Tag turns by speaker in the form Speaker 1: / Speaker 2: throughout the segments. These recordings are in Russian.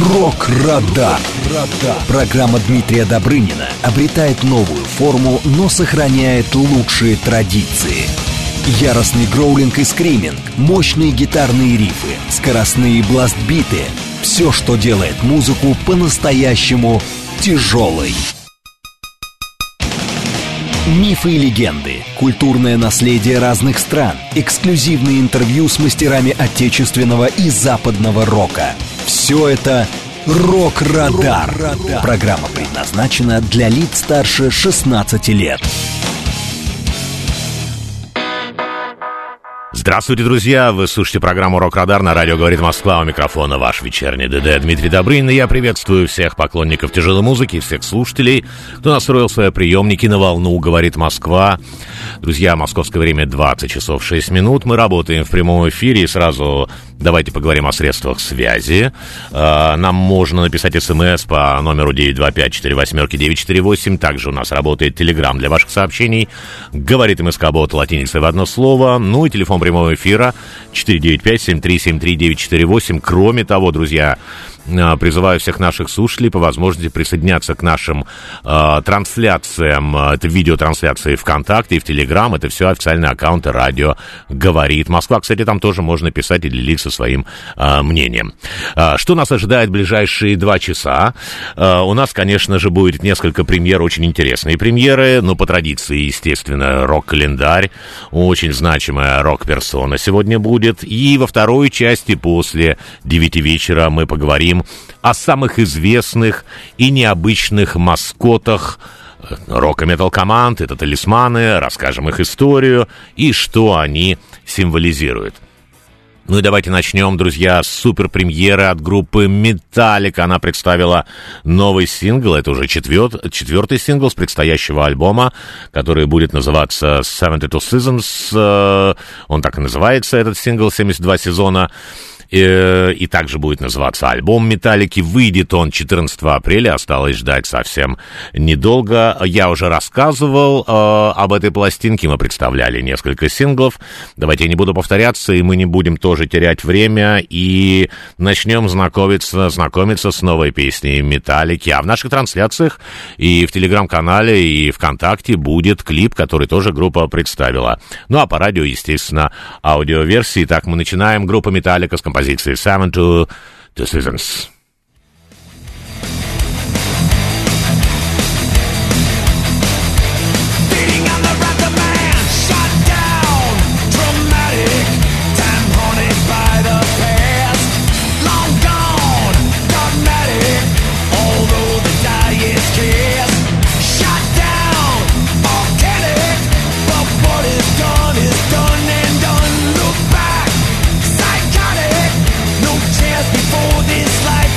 Speaker 1: Рок-Радар. Программа Дмитрия Добрынина обретает новую форму, но сохраняет лучшие традиции. Яростный гроулинг и скриминг, мощные гитарные рифы, скоростные бластбиты — все, что делает музыку по-настоящему тяжелой. Мифы и легенды, культурное наследие разных стран, эксклюзивные интервью с мастерами отечественного и западного рока. Все это «Рок-Радар». Программа предназначена для лиц старше 16 лет.
Speaker 2: Здравствуйте, друзья! Вы слушаете программу «Рок-Радар» на радио «Говорит Москва». У микрофона ваш вечерний ДД Дмитрий Добрынин. И я приветствую всех поклонников тяжелой музыки, всех слушателей, кто настроил свои приемники на волну «Говорит Москва». Друзья, московское время 20 часов 6 минут. Мы работаем в прямом эфире. И сразу давайте поговорим о средствах связи. Нам можно написать смс по номеру 925-48-948. Также у нас работает телеграм для ваших сообщений. Говорит МСК-бот латиницей в одно слово. Ну и телефон прямого эфира 495-7373-948. Кроме того, друзья, призываю всех наших слушателей по возможности присоединяться к нашим трансляциям. Это видеотрансляции ВКонтакте и в Телеграм. Это все официальные аккаунты радио «Говорит Москва». Кстати, там тоже можно писать и делиться своим мнением. Что нас ожидает в ближайшие 2 часа? У нас, конечно же, будет несколько премьер, очень интересные премьеры. Но по традиции, естественно, рок-календарь. Очень значимая рок-персона сегодня будет. И во второй части после 9 вечера мы поговорим о самых известных и необычных маскотах рок-и-метал команд. Это талисманы, расскажем их историю и что они символизируют. Ну и давайте начнем, друзья, с суперпремьеры от группы Metallica. Она представила новый сингл, это уже четвертый сингл с предстоящего альбома, который будет называться 72 Seasons. Он так и называется, этот сингл, 72 сезона. И также будет называться альбом Металлики. Выйдет он 14 апреля, осталось ждать совсем недолго. Я уже рассказывал об этой пластинке, мы представляли несколько синглов. Давайте я не буду повторяться, и мы не будем тоже терять время, и начнем знакомиться с новой песней Металлики. А в наших трансляциях и в Телеграм-канале, и ВКонтакте будет клип, который тоже группа представила. Ну а по радио, естественно, аудиоверсии. Итак, мы начинаем. Группа Металлика с композиции 72 Seasons.
Speaker 3: Before this life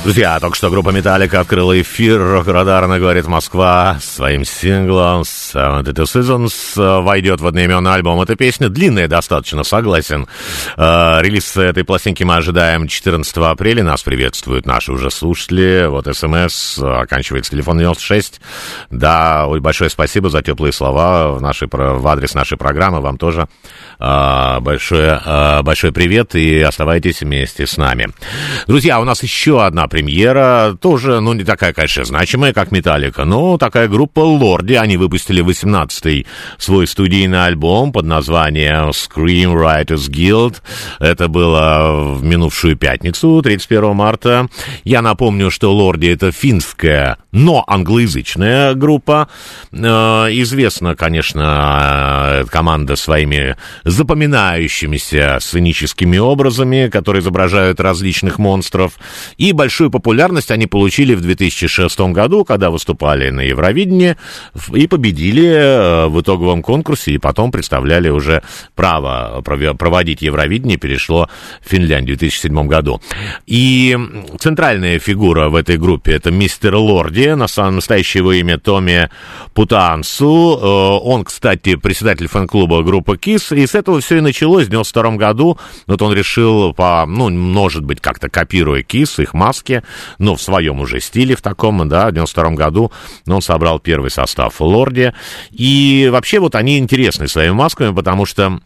Speaker 2: Друзья, только что группа Металлика открыла эфир. Рок-радарно говорит Москва своим синглом «72 Seasons» войдет в одноименный альбом. Эта песня длинная достаточно, согласен. Релиз этой пластинки мы ожидаем 14 апреля. Нас приветствуют наши уже слушатели. Вот СМС, оканчивается телефон 96. Да, ой, большое спасибо за теплые слова в адрес нашей программы. Вам тоже большой привет и оставайтесь вместе с нами. Друзья, у нас еще одна премьера, тоже, не такая, конечно, значимая, как Металлика, но такая группа Lordi. Они выпустили 18-й свой студийный альбом под названием Screenwriters Guild. Это было в минувшую пятницу, 31 марта. Я напомню, что Lordi — это финская, но англоязычная группа. Известна, конечно, команда своими запоминающимися сценическими образами, которые изображают различных монстров. И большую популярность они получили в 2006 году, когда выступали на Евровидении и победили в итоговом конкурсе, и потом представляли уже право проводить Евровидение, перешло в Финляндию в 2007 году. И центральная фигура в этой группе — это мистер Lordi, настоящее его имя Томми Путансу. Он, кстати, председатель фэн-клуба группы KISS, и с этого все и началось в 92 году. Вот он решил, может быть, как-то копируя KISS, их маски, но в своем уже стиле в таком, да, в 92 году он собрал первый состав Lordi. И вообще вот они интересны своими масками, потому что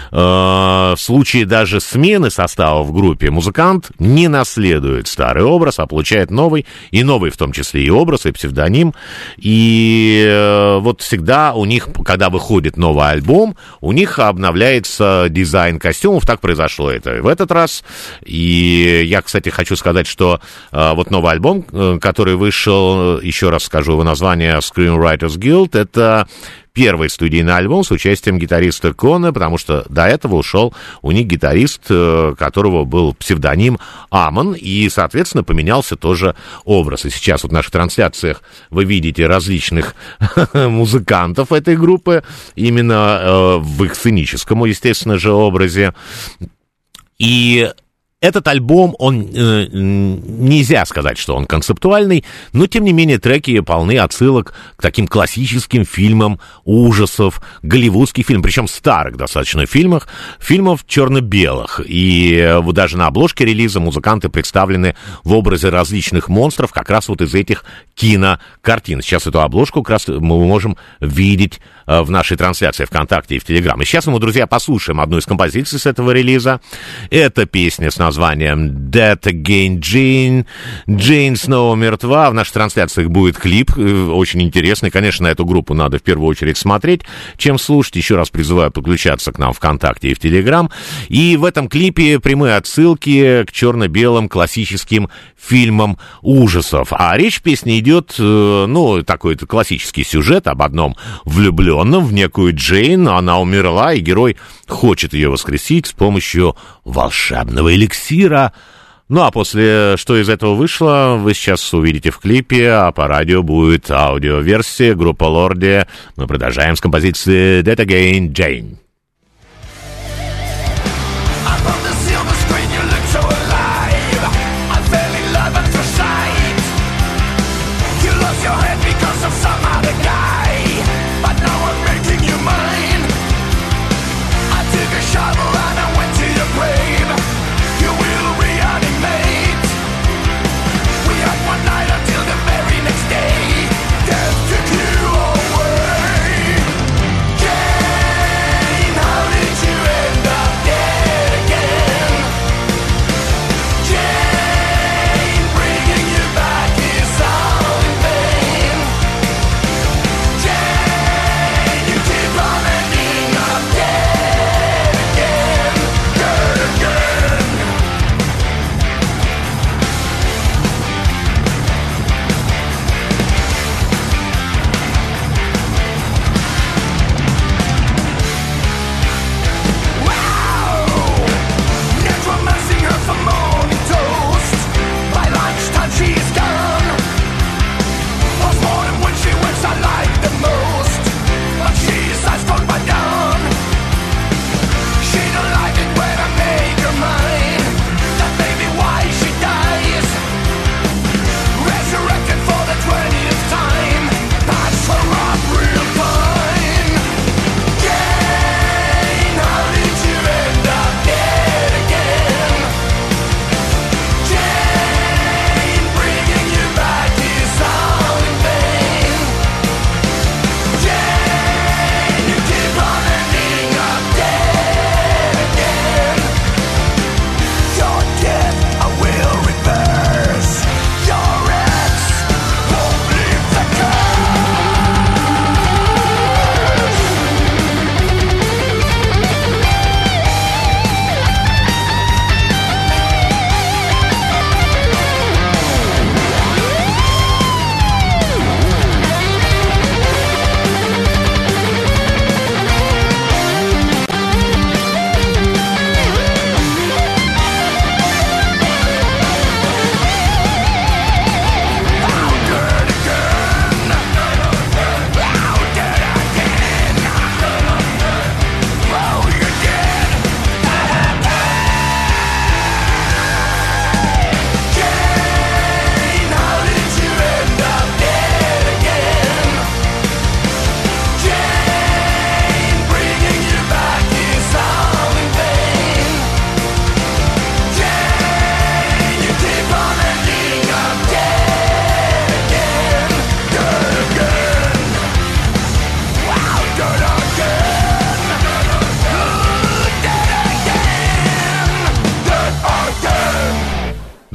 Speaker 2: в случае даже смены состава в группе музыкант не наследует старый образ, а получает новый, и новый в том числе и образ, и псевдоним. И вот всегда у них, когда выходит новый альбом, у них обновляется дизайн костюмов. Так произошло это и в этот раз. И я, кстати, хочу сказать, что вот новый альбом, который вышел, еще раз скажу его название, Screenwriters Guild, это первый студийный альбом с участием гитариста Кона, потому что до этого ушел у них гитарист, которого был псевдоним Амон, и, соответственно, поменялся тоже образ. И сейчас вот в наших трансляциях вы видите различных музыкантов этой группы, именно в их сценическом, естественно же, образе. И этот альбом, нельзя сказать, что он концептуальный, но, тем не менее, треки полны отсылок к таким классическим фильмам ужасов, голливудских фильмов, причем старых достаточно фильмов черно-белых. И вот даже на обложке релиза музыканты представлены в образе различных монстров, как раз вот из этих кинокартин. Сейчас эту обложку как раз мы можем видеть в нашей трансляции ВКонтакте и в Телеграм. И сейчас мы, друзья, послушаем одну из композиций с этого релиза. Это песня с названием Dead Again Jane. Джейн снова мертва. В наших трансляциях будет клип, очень интересный. Конечно, на эту группу надо в первую очередь смотреть, чем слушать. Еще раз призываю подключаться к нам ВКонтакте и в Телеграм. И в этом клипе прямые отсылки к черно-белым классическим фильмам ужасов. А речь в песне идет, такой классический сюжет об одном влюбленном в некую Джейн. Она умерла, и герой хочет ее воскресить с помощью волшебного эликсира. Ну, а после, что из этого вышло, вы сейчас увидите в клипе, а по радио будет аудиоверсия группы Lordi. Мы продолжаем с композиции Dead Again Jane.
Speaker 3: Death took you away. Jane.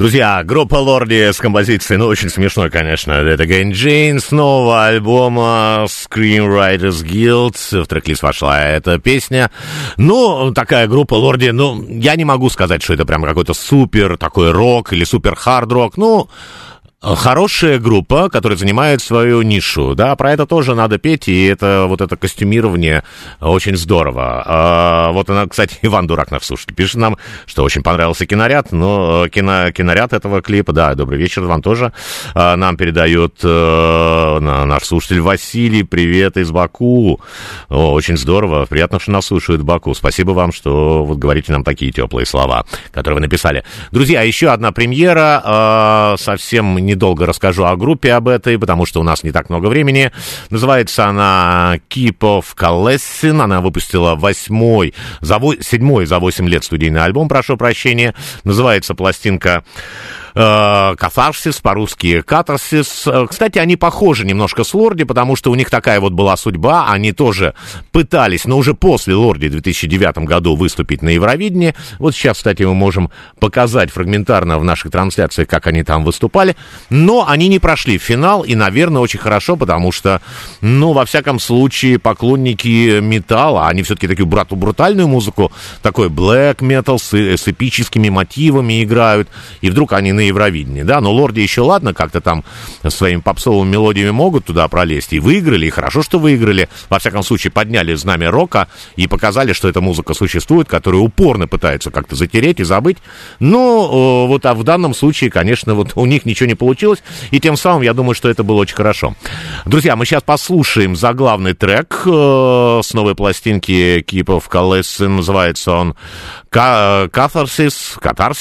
Speaker 2: Друзья, группа Лорди с композицией, ну, очень смешной, конечно, это Again Jane, с нового альбома Screenwriters Guild, в трек-лист вошла эта песня. Ну, такая группа Лорди, ну, я не могу сказать, что это прям какой-то супер такой рок или супер хард-рок, ну... Хорошая группа, которая занимает свою нишу, да, про это тоже надо петь, и это вот это костюмирование очень здорово. Вот она, кстати, Иван Дурак, наш слушатель, пишет нам, что очень понравился киноряд, но киноряд этого клипа, да, добрый вечер, вам тоже нам передает наш слушатель Василий, привет из Баку. Очень здорово, приятно, что нас слушают в Баку, спасибо вам, что вот говорите нам такие теплые слова, которые вы написали. Друзья, еще одна премьера, совсем недолго расскажу о группе об этой, потому что у нас не так много времени. Называется она Keep of Kalessin. Она выпустила 7-й за 8 лет студийный альбом, прошу прощения. Называется пластинка Катарсис, по-русски Катарсис. Кстати, они похожи немножко с Лорди, потому что у них такая вот была судьба. Они тоже пытались, но уже после Лорди в 2009 году выступить на Евровидении. Вот сейчас, кстати, мы можем показать фрагментарно в наших трансляциях, как они там выступали. Но они не прошли в финал, и, наверное, очень хорошо, потому что, ну, во всяком случае, поклонники металла, они все-таки такую брутальную музыку, такой black metal с эпическими мотивами играют, и вдруг они на Евровидении, да, но Лорди еще ладно, как-то там своими попсовыми мелодиями могут туда пролезть, и выиграли, и хорошо, что выиграли, во всяком случае, подняли знамя рока и показали, что эта музыка существует, которая упорно пытается как-то затереть и забыть, но вот в данном случае, конечно, вот у них ничего не получилось, и тем самым, я думаю, что это было очень хорошо. Друзья, мы сейчас послушаем заглавный трек с новой пластинки Keep of Kalessin, называется он Катарсис,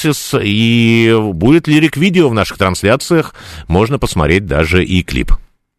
Speaker 2: и будет лирик-видео в наших трансляциях, можно посмотреть даже и клип.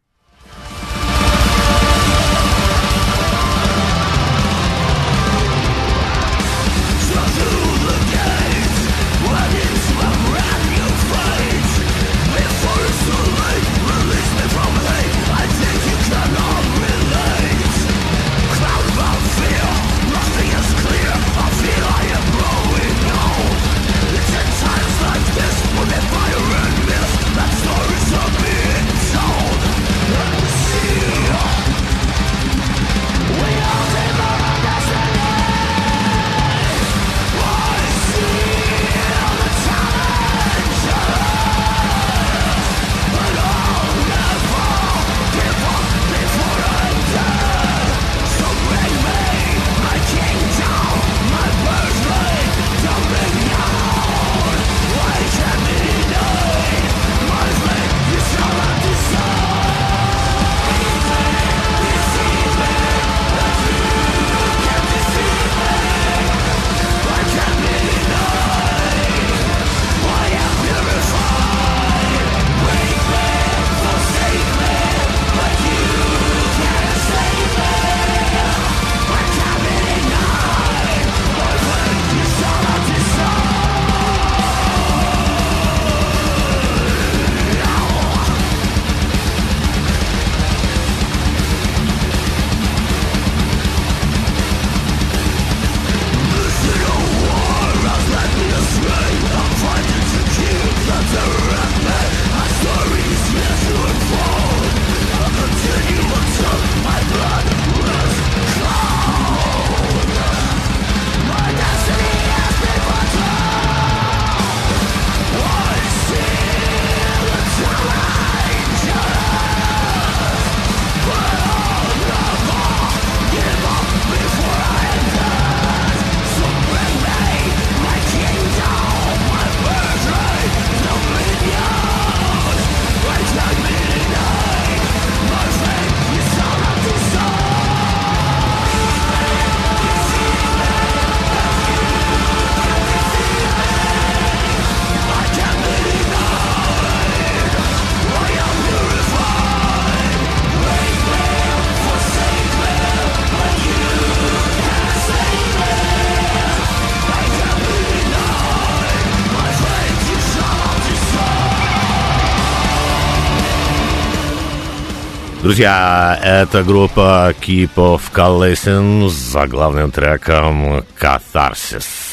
Speaker 2: Друзья, это группа Keep of Kalessin с заглавным треком «Катарсис».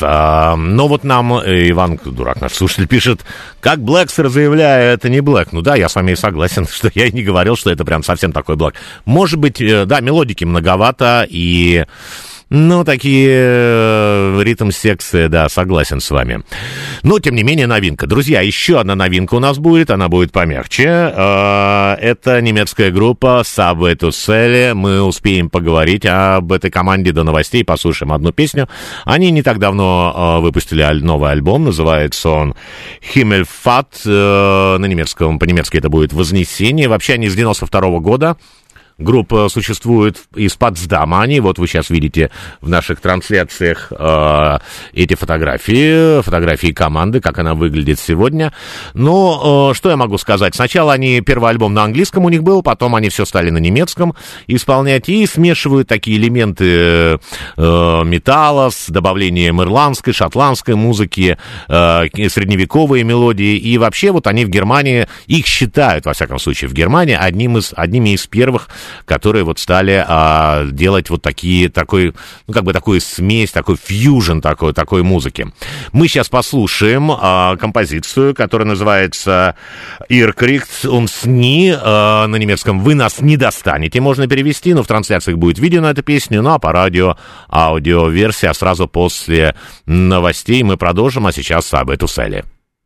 Speaker 2: Но вот нам Иван, дурак наш слушатель, пишет, как Блэкстер, заявляю, это не Блэк. Ну да, я с вами и согласен, что я и не говорил, что это прям совсем такой Блэк. Может быть, да, мелодики многовато и... Ну, такие ритм-секции, да, согласен с вами. Но, тем не менее, новинка. Друзья, еще одна новинка у нас будет, она будет помягче. Это немецкая группа Subway to Sally. Мы успеем поговорить об этой команде до новостей, послушаем одну песню. Они не так давно выпустили новый альбом, называется он Himmelfahrt. На немецком, по-немецки это будет «Вознесение». Вообще, они с 92-го года. Группа существует из Потсдама. Вот вы сейчас видите в наших трансляциях эти фотографии команды, как она выглядит сегодня. Но что я могу сказать? Сначала первый альбом на английском у них был, потом они все стали на немецком исполнять и смешивают такие элементы металла с добавлением ирландской, шотландской музыки, средневековые мелодии. И вообще вот они в Германии, их считают, во всяком случае, в Германии одними из первых, которые вот стали делать вот такую смесь, такой фьюжн такой музыки. Мы сейчас послушаем композицию, которая называется «Ihr kriegt uns nie», на немецком «Вы нас не достанете», можно перевести, но в трансляциях будет видео на эту песню, ну а по радио аудиоверсия сразу после новостей мы продолжим, а сейчас Subway to Sally.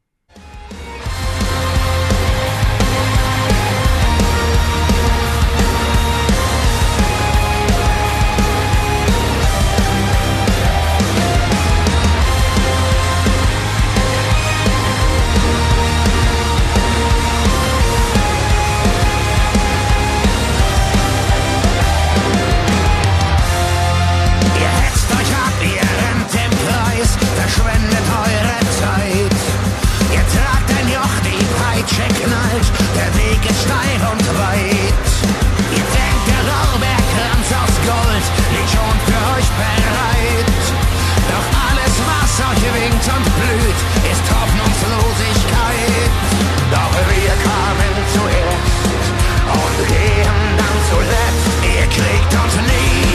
Speaker 3: Verschwendet eure Zeit. Ihr tragt ein Joch, die Peitsche knallt, der Weg ist steil und weit. Ihr denkt, der Lorbeerkranz aus Gold liegt schon für euch bereit. Doch alles, was euch winkt und blüht, ist Hoffnungslosigkeit. Doch wir kamen zuerst und gehen dann zuletzt. Ihr kriegt uns nie,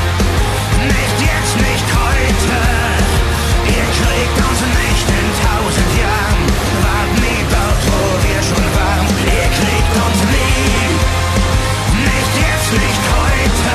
Speaker 3: nicht jetzt, nicht heute. Ihr kriegt uns nicht in 1000 Jahren, wart nie dort, wo wir schon waren. Ihr kriegt uns nie, nicht jetzt, nicht heute.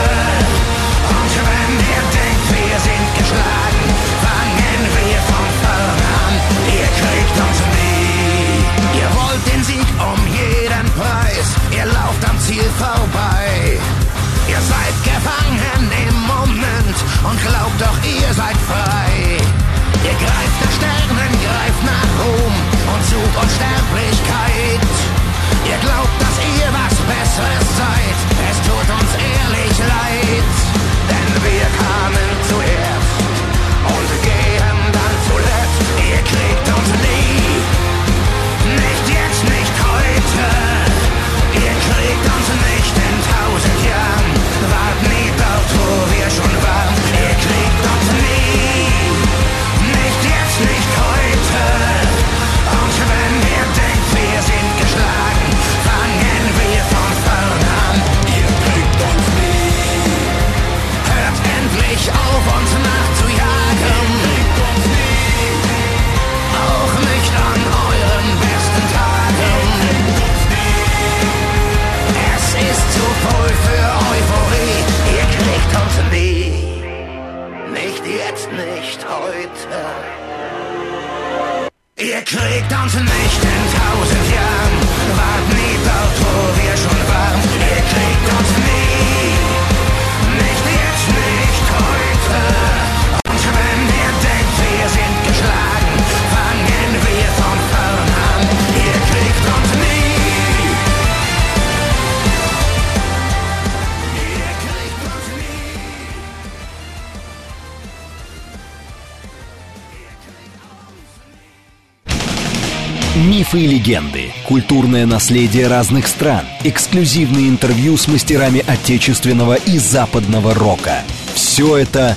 Speaker 3: Und wenn ihr denkt, wir sind geschlagen, fangen wir von vorne an. Ihr kriegt uns nie. Ihr wollt den Sieg um jeden Preis, ihr lauft am Ziel vorbei. Ihr seid gefangen im Moment und glaubt doch, ihr seid frei. Ihr greift nach Sternen, greift nach Ruhm und sucht Unsterblichkeit. Ihr glaubt, dass ihr was Besseres seid, es tut uns ehrlich leid. Denn wir kamen zuerst und gehen dann zuletzt. Ihr kriegt uns nie, nicht jetzt, nicht heute. Ihr kriegt uns nicht in 1000 Jahren, wart nie dort, wo wir schon waren. Ihr kriegt uns nie, nicht jetzt, nicht heute. Und wenn ihr denkt, wir sind geschlagen, fangen wir von vorne an. Ihr kriegt uns nie. Hört endlich auf, uns nachzujagen. Ihr kriegt uns nie. Auch nicht an euren besten Tagen. Ihr kriegt uns nie. Es ist zu voll für Euphorie. Ihr kriegt uns nie. Nicht jetzt, nicht heute. Ihr kriegt uns nicht in 1000 Jahren, wart nie dort, wo wir schon waren. Ihr kriegt uns nie, nicht jetzt, nicht heute. Und wenn ihr denkt, wir sind geschlagen, fangen wir von vorne an. Ihr kriegt uns nie. Ihr kriegt uns nie.
Speaker 1: Мифы и легенды, культурное наследие разных стран, эксклюзивные интервью с мастерами отечественного и западного рока. Все это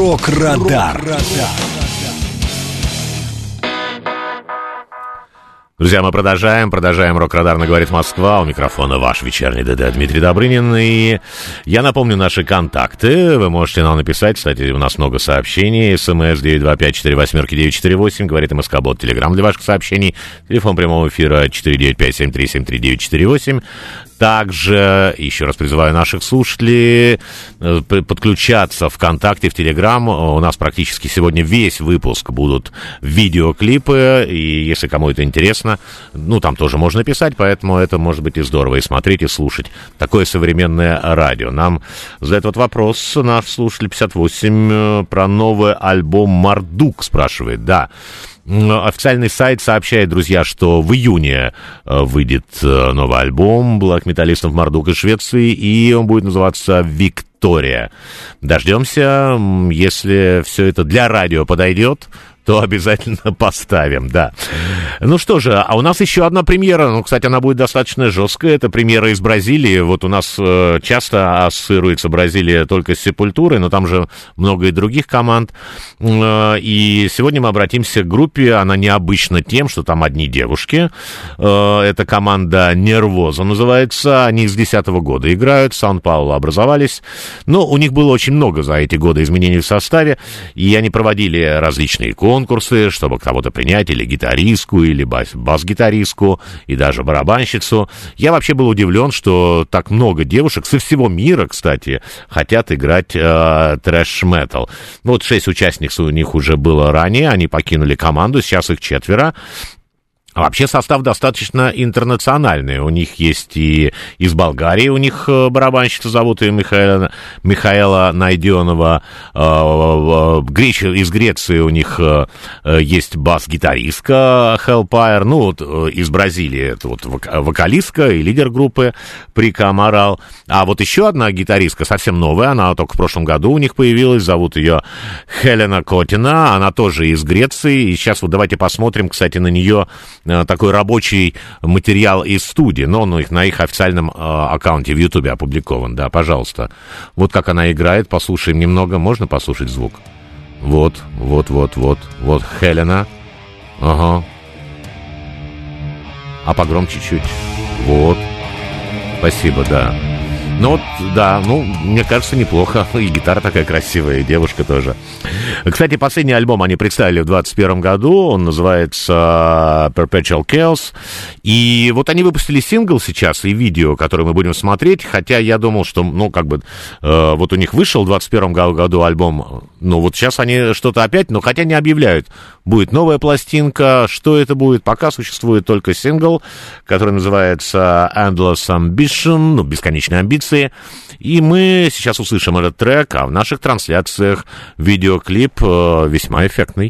Speaker 1: «Рок-Радар».
Speaker 2: Друзья, мы продолжаем. Рок-радар говорит Москва. У микрофона ваш вечерний ДД Дмитрий Добрынин. И я напомню наши контакты. Вы можете нам написать. Кстати, у нас много сообщений. СМС 925-48-948. Говорит МСК-бот. Телеграм для ваших сообщений. Телефон прямого эфира 495-7373-948. Также, еще раз призываю наших слушателей подключаться ВКонтакте, в Телеграм. У нас практически сегодня весь выпуск будут видеоклипы. И если кому это интересно, ну, там тоже можно писать, поэтому это может быть и здорово, и смотреть, и слушать. Такое современное радио. Нам задает вот вопрос наш слушатель 58 про новый альбом «Мардук», спрашивает. Да. Официальный сайт сообщает, друзья, что в июне выйдет новый альбом блэк-металлистов Мардук из Швеции, и он будет называться «Виктория». Дождемся, если все это для радио подойдет, то обязательно поставим, да. Ну что же, а у нас еще одна премьера, ну, кстати, она будет достаточно жесткая, это премьера из Бразилии, вот у нас часто ассоциируется Бразилия только с Сепультурой, но там же много и других команд, и сегодня мы обратимся к группе, она необычна тем, что там одни девушки, это команда Нервоза называется, они с 2010 года играют, в Сан-Паулу образовались, но у них было очень много за эти годы изменений в составе, и они проводили различные конкурсы, чтобы кого-то принять, или гитаристку, или бас-гитаристку, и даже барабанщицу. Я вообще был удивлен, что так много девушек со всего мира, кстати, хотят играть трэш-метал. Вот 6 участников у них уже было ранее, они покинули команду, сейчас их 4. А вообще состав достаточно интернациональный. У них есть и из Болгарии, у них барабанщица зовут ее Михаила Найденова. Из Греции у них есть бас-гитаристка Hellfire. Ну, вот из Бразилии это вот вокалистка и лидер группы Прика Аморал. А вот еще одна гитаристка, совсем новая, она только в прошлом году у них появилась. Зовут ее Хелена Котина. Она тоже из Греции. И сейчас вот давайте посмотрим, кстати, на нее такой рабочий материал из студии, но он на их официальном аккаунте в Ютубе опубликован, да, пожалуйста. Вот как она играет, послушаем немного, можно послушать звук? Вот, Хелена, ага, а погромче чуть, вот, спасибо, да. Ну вот, да, ну, мне кажется, неплохо. И гитара такая красивая, и девушка тоже. Кстати, последний альбом они представили в 2021 году. Он называется Perpetual Chaos. И вот они выпустили сингл сейчас и видео, которое мы будем смотреть. Хотя я думал, что, ну, как бы, вот у них вышел в 2021 году альбом. Ну, вот сейчас они что-то опять, но хотя не объявляют. Будет новая пластинка. Что это будет? Пока существует только сингл, который называется Endless Ambition, ну, бесконечные амбиции. И мы сейчас услышим этот трек, а в наших трансляциях видеоклип весьма эффектный.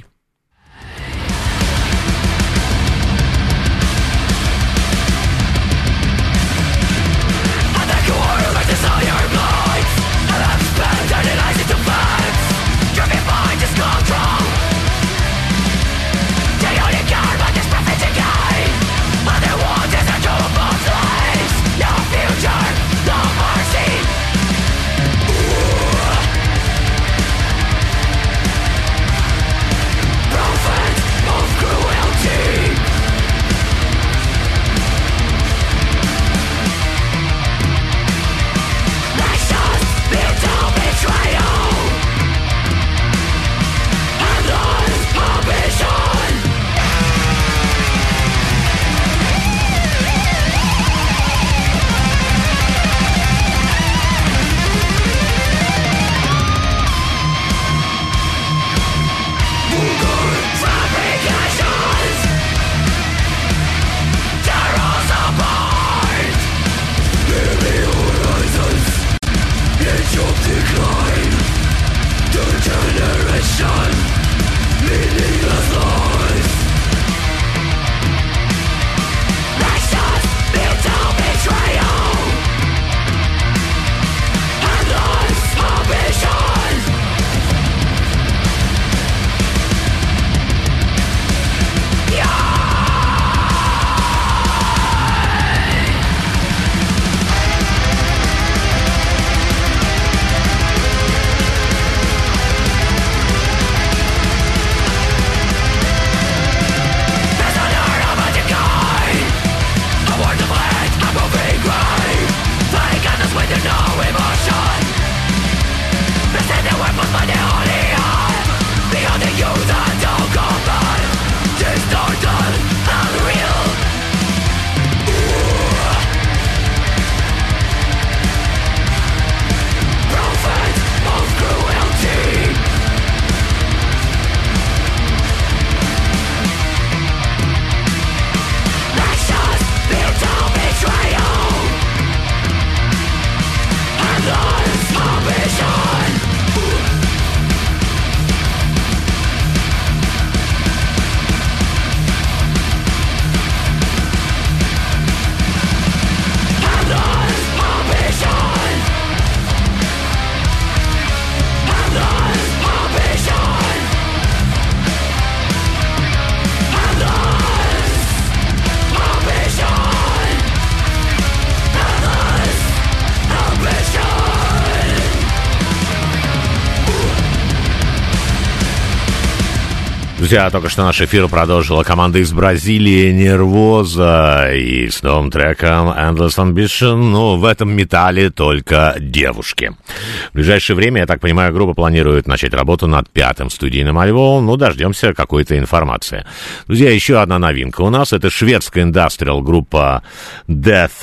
Speaker 2: Друзья, только что наш эфир продолжила команда из Бразилии Nervosa и с новым треком Endless Ambition. Ну, в этом металле только девушки. В ближайшее время, я так понимаю, группа планирует начать работу над 5-м студийным альбомом. Ну, дождемся какой-то информации. Друзья, еще одна новинка у нас. Это шведская индастриал группа Death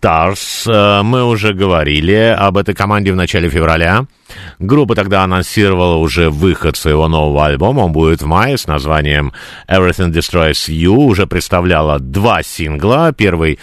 Speaker 2: Stars. Мы уже говорили об этой команде в начале февраля. Группа тогда анонсировала уже выход своего нового альбома. Он будет в мае с названием Everything Destroys You. Уже представляла 2 сингла. Первый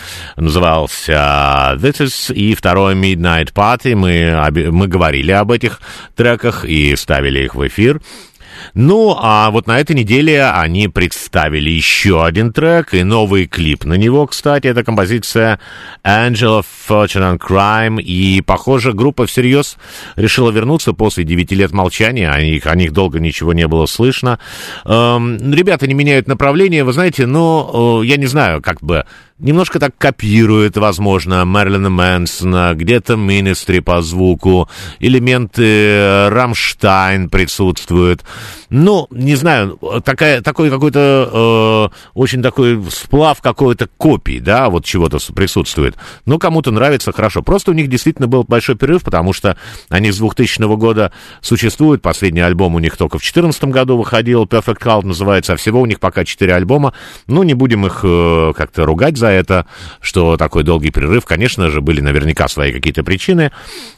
Speaker 2: назывался This Is и второй Midnight Party. Мы говорили об этих треках и ставили их в эфир. Ну, а вот на этой неделе они представили еще один трек и новый клип на него, кстати. Это композиция Angel of Fortune and Crime. И, похоже, группа всерьез решила вернуться после 9 лет молчания. О них долго ничего не было слышно. Ребята не меняют направление. Вы знаете, я не знаю, как бы... Немножко так копирует, возможно, Мэрилина Мэнсона, где-то Ministry по звуку, элементы Рамштайн присутствуют. Ну, не знаю, такой какой-то очень такой сплав какой-то копий, да, вот чего-то присутствует. Ну, кому-то нравится, хорошо. Просто у них действительно был большой перерыв, потому что они с 2000 года существуют. Последний альбом у них только в 2014 году выходил, Perfect Cult называется, а всего у них пока 4 альбома. Ну, не будем их как-то ругать за это, что такой долгий перерыв. Конечно же, были наверняка свои какие-то причины.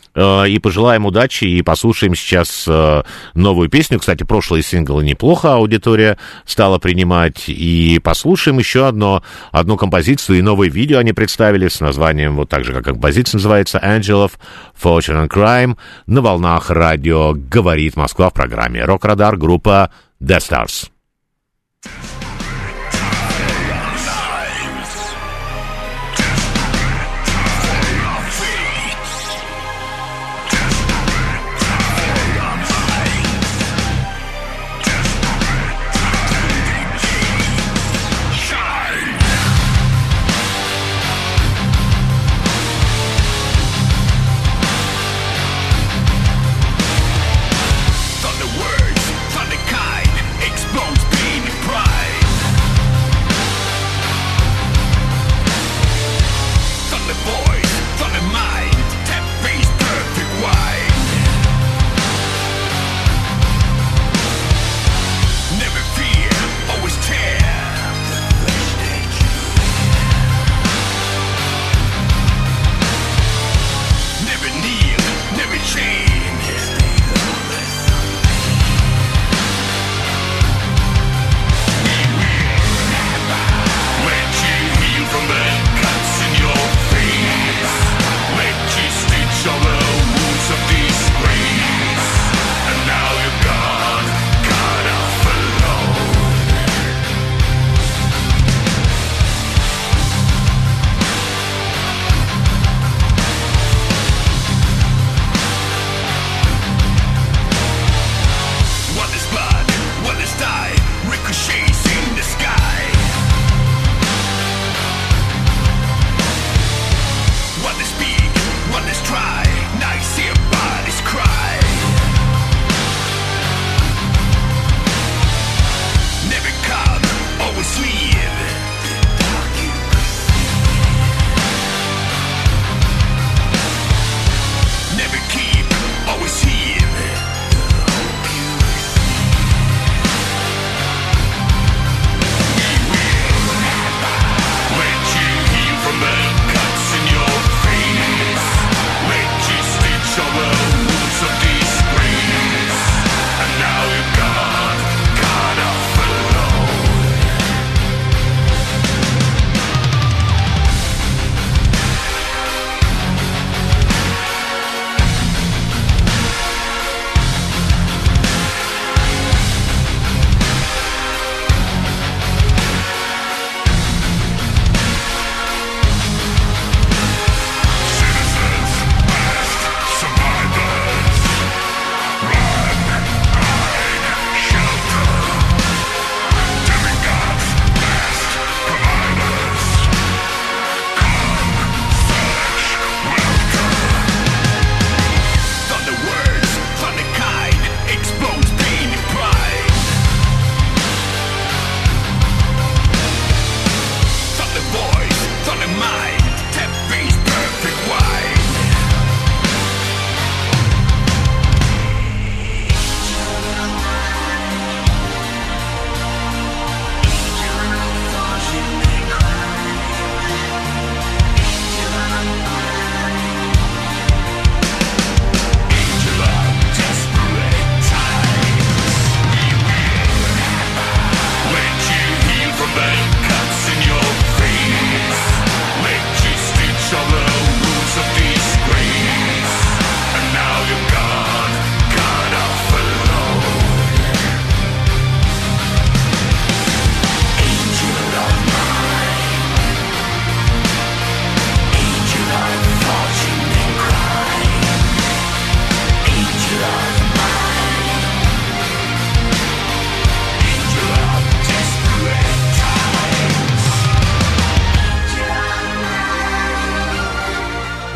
Speaker 2: И пожелаем удачи, и послушаем сейчас новую песню. Кстати, прошлые синглы неплохо аудитория стала принимать. И послушаем еще одну композицию, и новое видео они представили с названием, вот так же, как композиция называется, Angel of Fortune and Crime, на волнах радио «Говорит Москва» в программе «Рок-Радар», группа Death Stars.
Speaker 4: Thunder words, thunder kind, explode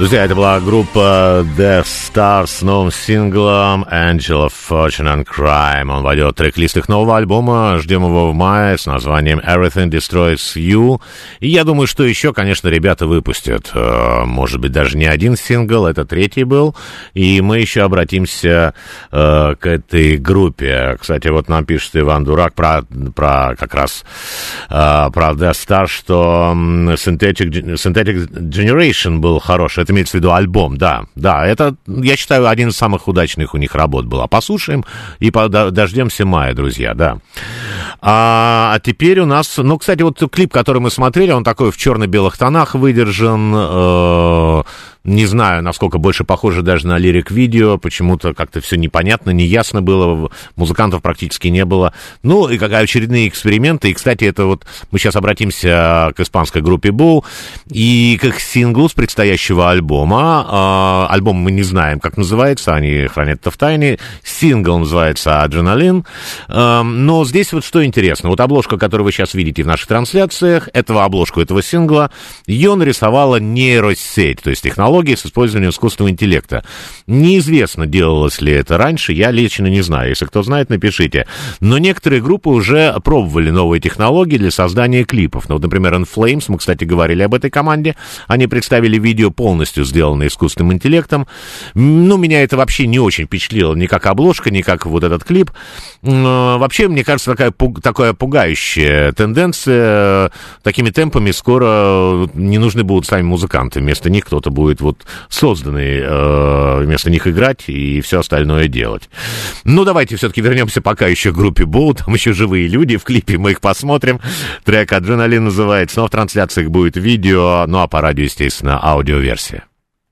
Speaker 2: Друзья, это была группа Death Star с новым синглом Angel of Fortune and Crime. Он войдет в трек-лист их нового альбома. Ждем его в мае с названием Everything Destroys You. И я думаю, что еще, конечно, ребята выпустят. Может быть, даже не один сингл, это третий был. И мы еще обратимся к этой группе. Кстати, вот нам пишет Иван Дурак про как раз про Death Star, что Synthetic Generation был хороший. Это имеется в виду альбом, да, это, я считаю, один из самых удачных у них работ был. Послушаем и дождемся мая, друзья, да. А теперь у нас, кстати, вот клип, который мы смотрели, он такой в черно-белых тонах выдержан, не знаю, насколько больше похоже даже на лирик-видео, почему-то как-то все непонятно, неясно было, музыкантов практически не было. И как очередные эксперименты, и, кстати, это вот мы сейчас обратимся к испанской группе Bow и к их синглу с предстоящего альбома. Альбом мы не знаем, как называется, они хранят это в тайне. Сингл называется «Адреналин». Но здесь вот что интересно, вот обложка, которую вы сейчас видите в наших трансляциях, обложку этого сингла, ее нарисовала нейросеть, то есть технология с использованием искусственного интеллекта. Неизвестно, делалось ли это раньше, я лично не знаю. Если кто знает, напишите. Но некоторые группы уже пробовали новые технологии для создания клипов. Например, In Flames, мы, кстати, говорили об этой команде. Они представили видео, полностью сделанное искусственным интеллектом. Меня это вообще не очень впечатлило, ни как обложка, ни как вот этот клип. Вообще, мне кажется, такая пугающая тенденция. Такими темпами скоро не нужны будут сами музыканты. Вместо них кто-то будет созданный вместо них играть и все остальное делать. Давайте все-таки вернемся пока еще к группе Bow. Там еще живые люди в клипе, мы их посмотрим. Трек «Адреналин» называется, но в трансляциях будет видео, а по радио, естественно, аудиоверсия.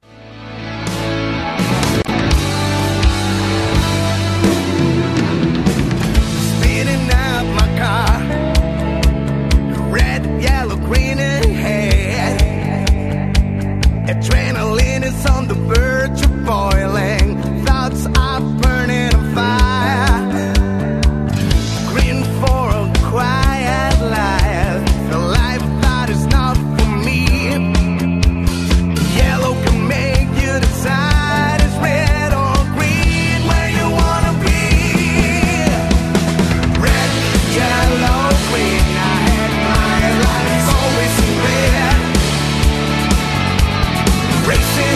Speaker 3: Adrenaline is on the verge of boiling. Thoughts are burning on fire. Green for a quiet life. A life that is not for me. Yellow can make you decide it's red or green where you wanna be. Red, yellow, green. I had my life always in red. Racing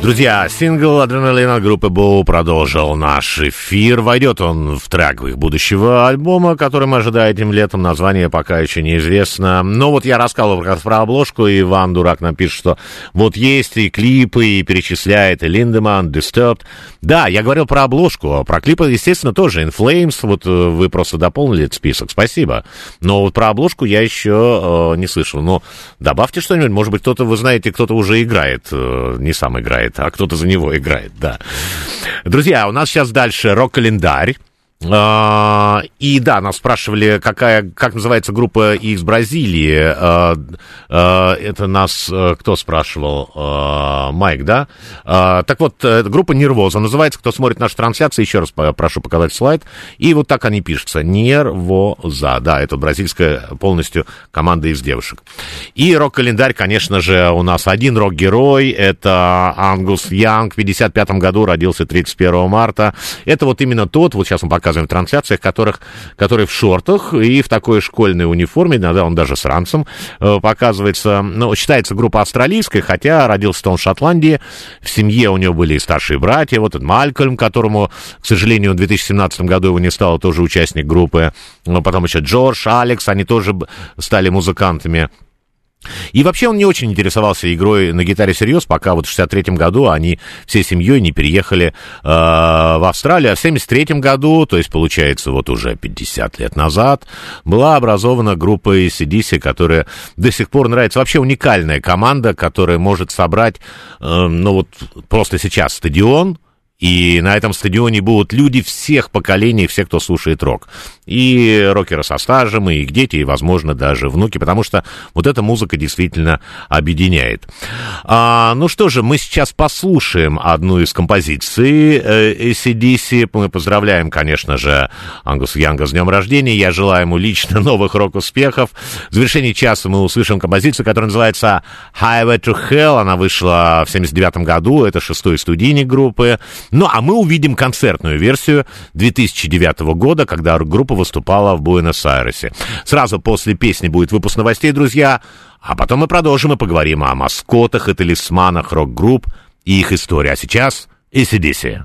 Speaker 2: Друзья, сингл «Адреналин» от группы Bow продолжил наш эфир. Войдет он в трек их будущего альбома, который мы ожидаем этим летом. Название пока еще неизвестно. Но вот я рассказывал как раз про обложку, и Иван Дурак нам пишет, что вот есть и клипы, и перечисляет, и Lindemann, Disturbed. Да, я говорил про обложку, про клипы, естественно, тоже. In Flames, вот вы просто дополнили этот список, спасибо. Но вот про обложку я еще не слышал. Но добавьте что-нибудь, может быть, кто-то, вы знаете, кто-то уже играет, не сам играет, а кто-то за него играет, да. Друзья, у нас сейчас дальше рок-календарь. И да, нас спрашивали, как называется группа из Бразилии. Это нас кто спрашивал? Майк, да? Так вот, группа Нервоза называется. Кто смотрит наши трансляции, еще раз прошу показать слайд. И вот так они пишутся. Нервоза. Да, это бразильская полностью команда из девушек. И рок-календарь, конечно же, у нас один рок-герой. Это Ангус Янг. В 1955 году родился 31 марта. Это вот именно тот, вот сейчас мы показываем в трансляциях, который в шортах и в такой школьной униформе, иногда он даже с ранцем показывается. Ну, считается группа австралийской, хотя родился он в Шотландии. В семье у него были и старшие братья. Вот этот Малькольм, которому, к сожалению, в 2017 году его не стало, тоже участник группы. Но потом еще Джордж, Алекс, они тоже стали музыкантами. И вообще он не очень интересовался игрой на гитаре всерьез, пока вот в 63-м году они всей семьей не переехали в Австралию. А в 73-м году, то есть, получается, вот уже 50 лет назад, была образована группа AC/DC, которая до сих пор нравится. Вообще уникальная команда, которая может собрать, ну вот просто сейчас стадион, и на этом стадионе будут люди всех поколений, все, кто слушает рок. И рокеры со стажем, и их дети, и, возможно, даже внуки, потому что вот эта музыка действительно объединяет. Ну что же, мы сейчас послушаем одну из композиций AC/DC. Мы поздравляем, конечно же, Ангуса Янга с днем рождения. Я желаю ему лично новых рок-успехов. В завершении часа мы услышим композицию, которая называется Highway to Hell. Она вышла в 79 году. Это 6-й студийник группы. Ну, а мы увидим концертную версию 2009 года, когда группа выступала в Буэнос-Айресе. Сразу после песни будет выпуск новостей, друзья, а потом мы продолжим и поговорим о маскотах и талисманах рок-групп и их истории. А сейчас AC/DC.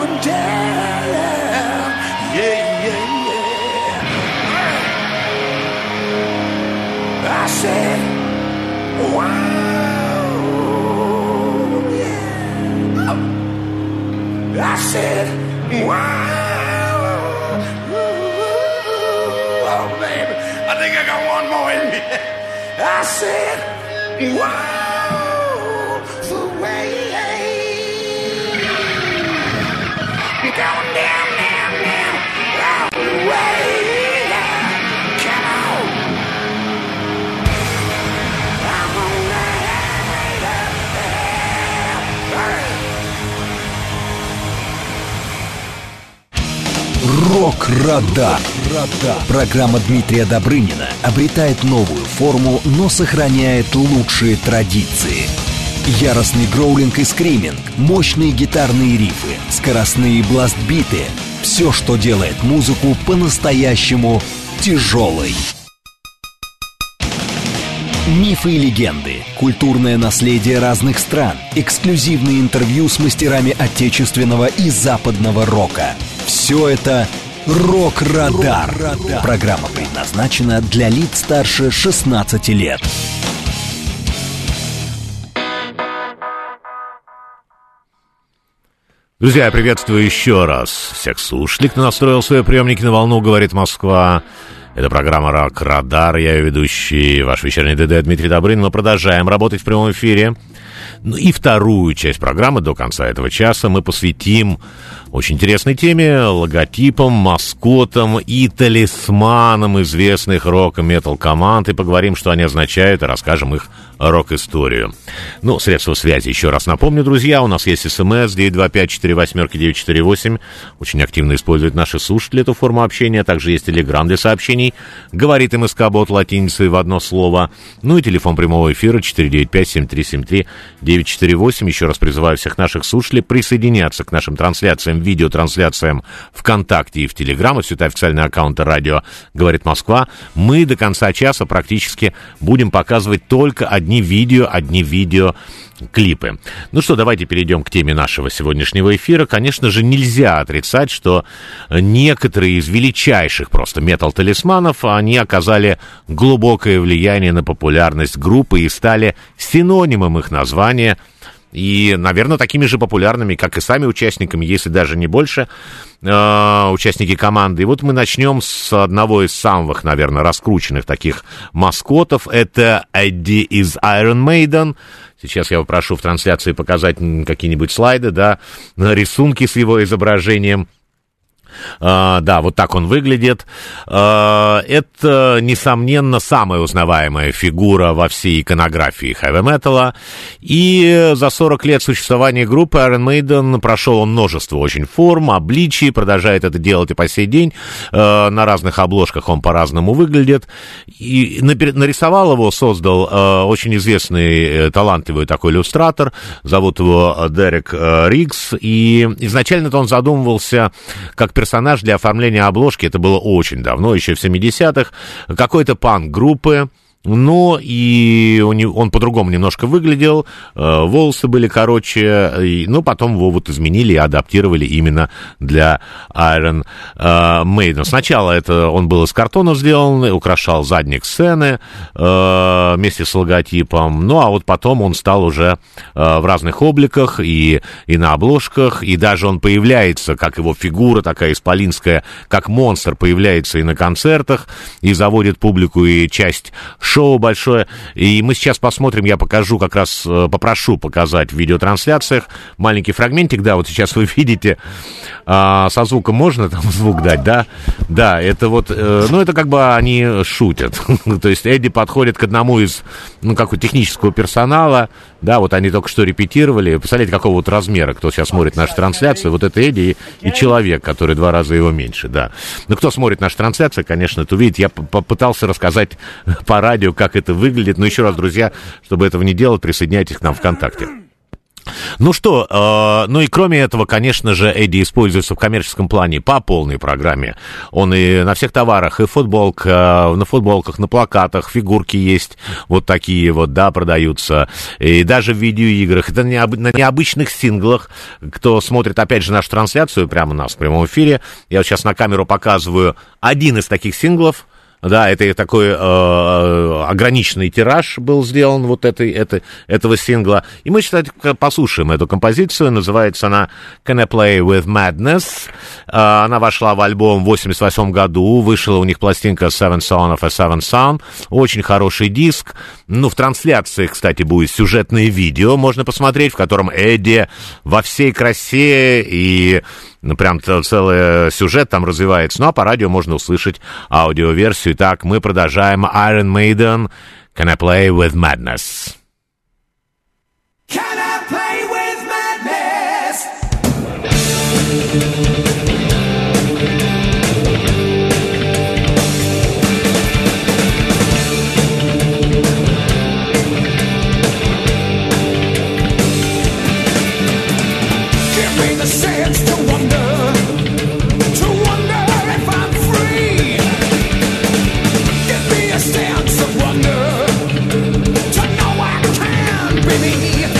Speaker 3: come down. Yeah, yeah, yeah. I said, wow. I said, wow. Oh, baby, I think I got one more in me. I said, wow. The way going down, down, down. The way. Come on. I'm on
Speaker 1: Рок-радар. Программа Дмитрия Добрынина обретает новую форму, но сохраняет лучшие традиции. Яростный гроулинг и скриминг, мощные гитарные рифы, скоростные бластбиты — все, что делает музыку по-настоящему тяжелой. Мифы и легенды, культурное наследие разных стран, эксклюзивные интервью с мастерами отечественного и западного рока. Все это «Рок-радар». Программа предназначена для лиц старше 16 лет.
Speaker 2: Друзья, я приветствую еще раз всех слушателей, кто настроил свои приемники на волну, говорит Москва. Это программа «Рок-радар». Я ее ведущий, ваш вечерний ДД Дмитрий Добрынин. Мы продолжаем работать в прямом эфире. Ну и вторую часть программы до конца этого часа мы посвятим очень интересной теме, логотипам, маскотам и талисманам известных рок- и метал-команд, и поговорим, что они означают, и расскажем их рок-историю. Ну, средства связи, еще раз напомню, друзья, у нас есть СМС 925-48-948, очень активно используют наши слушатели эту форму общения, также есть Телеграм для сообщений, говорит МСК-бот латиницей в одно слово, ну и телефон прямого эфира 495-7373-948, еще раз призываю всех наших слушателей присоединяться к нашим трансляциям, видеотрансляциям ВКонтакте и в Телеграм, это все это официальные аккаунты радио «Говорит Москва». Мы до конца часа практически будем показывать только одни видеоклипы. Ну что, давайте перейдем к теме нашего сегодняшнего эфира. Конечно же, нельзя отрицать, что некоторые из величайших просто метал-талисманов, они оказали глубокое влияние на популярность группы и стали синонимом их названия. И, наверное, такими же популярными, как и сами участниками, если даже не больше, участники команды. И вот мы начнем с одного из самых, наверное, раскрученных таких маскотов. Это Эдди из Iron Maiden. Сейчас я попрошу в трансляции показать какие-нибудь слайды, да, рисунки с его изображением. Да, вот так он выглядит. Это, несомненно, самая узнаваемая фигура во всей иконографии хэви-металла. И за 40 лет существования группы Iron Maiden прошел он множество очень форм, обличий, продолжает это делать и по сей день. На разных обложках он по-разному выглядит. И нарисовал его, создал очень известный, талантливый такой иллюстратор. Зовут его Дерек Риггс. И изначально-то он задумывался как персонаж для оформления обложки, это было очень давно, еще в 70-х, какой-то панк-группы. Но и он по-другому немножко выглядел, волосы были короче, но потом его вот изменили и адаптировали именно для Iron Maiden. Сначала он был из картона сделан, украшал задник сцены вместе с логотипом, ну а вот потом он стал уже в разных обликах и на обложках, и даже он появляется, как его фигура такая исполинская, как монстр, появляется и на концертах, и заводит публику, и часть шоу большое, и мы сейчас посмотрим, я покажу, как раз попрошу показать в видеотрансляциях маленький фрагментик, да, вот сейчас вы видите, со звуком можно там звук дать, да? Да, это вот, ну, это как бы они шутят, то есть Эдди подходит к одному из, какого технического персонала, да, вот они только что репетировали, представляете, какого вот размера, кто сейчас смотрит нашу трансляцию, вот это Эдди и человек, который 2 раза его меньше, да. Но кто смотрит нашу трансляцию, конечно, то видит, я попытался рассказать по радио, как это выглядит, но еще раз, друзья, чтобы этого не делать, присоединяйтесь к нам ВКонтакте. Ну что, ну и кроме этого, конечно же, Эдди используется в коммерческом плане по полной программе. Он и на всех товарах, и футболка, на футболках, на плакатах, фигурки есть вот такие вот, да, продаются. И даже в видеоиграх. Это на необычных синглах. Кто смотрит, опять же, нашу трансляцию прямо у нас в прямом эфире, я вот сейчас на камеру показываю один из таких синглов. Да, это такой ограниченный тираж был сделан вот этого сингла. И мы, кстати, послушаем эту композицию. Называется она Can I Play With Madness. Она вошла в альбом в 1988 году. Вышла у них пластинка Seven Son of a Seven Son. Очень хороший диск. Ну, в трансляции, кстати, будет сюжетное видео, можно посмотреть, в котором Эдди во всей красе и... Ну, прям целый сюжет там развивается. Ну, а по радио можно услышать аудиоверсию. Итак, мы продолжаем. Iron Maiden, Can I Play With Madness?
Speaker 3: Can I play with madness? Give me the sense to wonder if I'm free. Give me a sense of wonder to know I can be me.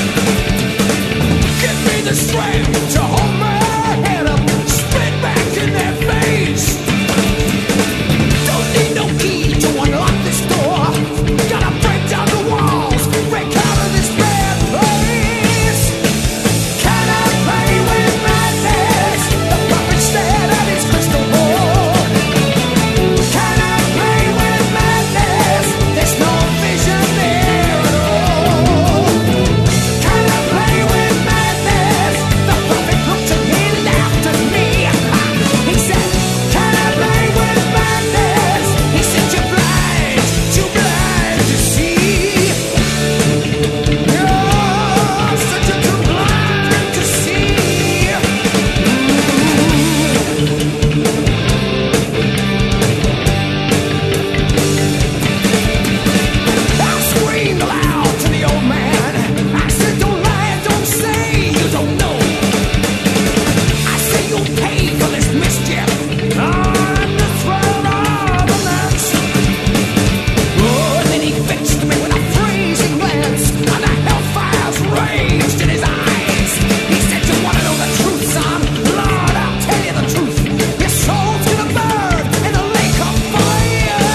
Speaker 3: Give me the strength to hold my head up, spit back in their face. Don't need no key to unlock this door. Gotta break down the walls, break out of this bad place. Can I play with madness? The puppet stared at his crystal ball. Can I play with madness? There's no vision there at all. Can I play with madness? The puppet looked and he laughed at me. He said, can I play with madness? He said, you're blind to see. You're such a too blind to see. I screamed aloud to the old man. I said, don't lie, don't say you don't know. I say you'll pay for this mischief on the throne of the nuts. Oh, and then he fixed me with a freezing glance, and the hellfires raged in his eyes. He said, you want to know the truth, son? Lord, I'll tell you the truth. Your soul's gonna burn in a lake of fire.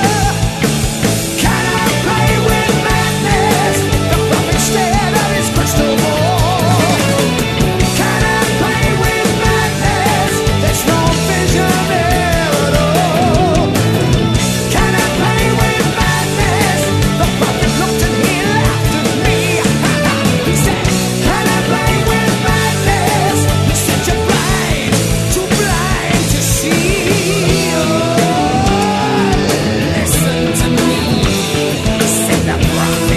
Speaker 3: Can I play with madness? The puppet stared at his crystal ball. Can I play with madness? There's no vision there at all. Can I play with madness? The puppet looked and he laughed at me. He said, can I play with madness? He said, you're blind, too blind to see. Listen to me, said the prophet.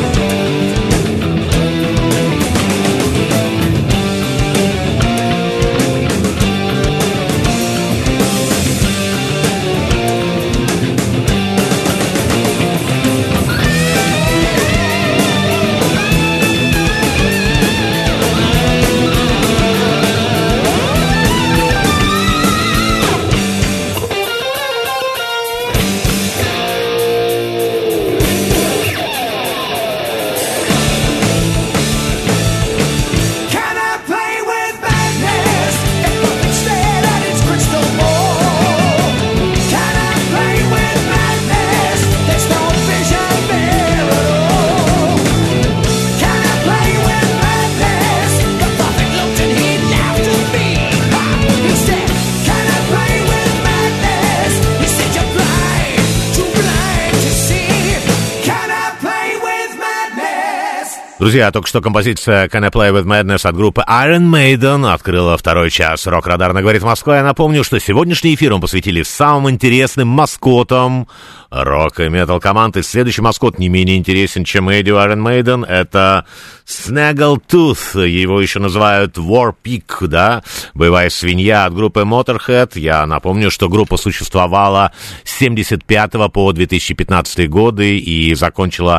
Speaker 3: Can I play with madness? The puppet stared at its crystal ball. Can I play with madness? There's no vision there at all. Can I play with madness? The puppet looked and he laughed at me. He said, can I play with madness? He said, you're blind, too blind to see. Can I play with madness?
Speaker 2: Друзья, только что композиция Can I Play With Madness от группы Iron Maiden открыла второй час «Рок-радар» на «Говорит Москва». Я напомню, что сегодняшний эфир мы посвятили самым интересным маскотам рок и метал команд. И следующий маскот не менее интересен, чем Эдди Iron Maiden. Это Snaggletooth. Его еще называют War Pig, да? Боевая свинья от группы Motorhead. Я напомню, что группа существовала с 1975 по 2015 годы и закончила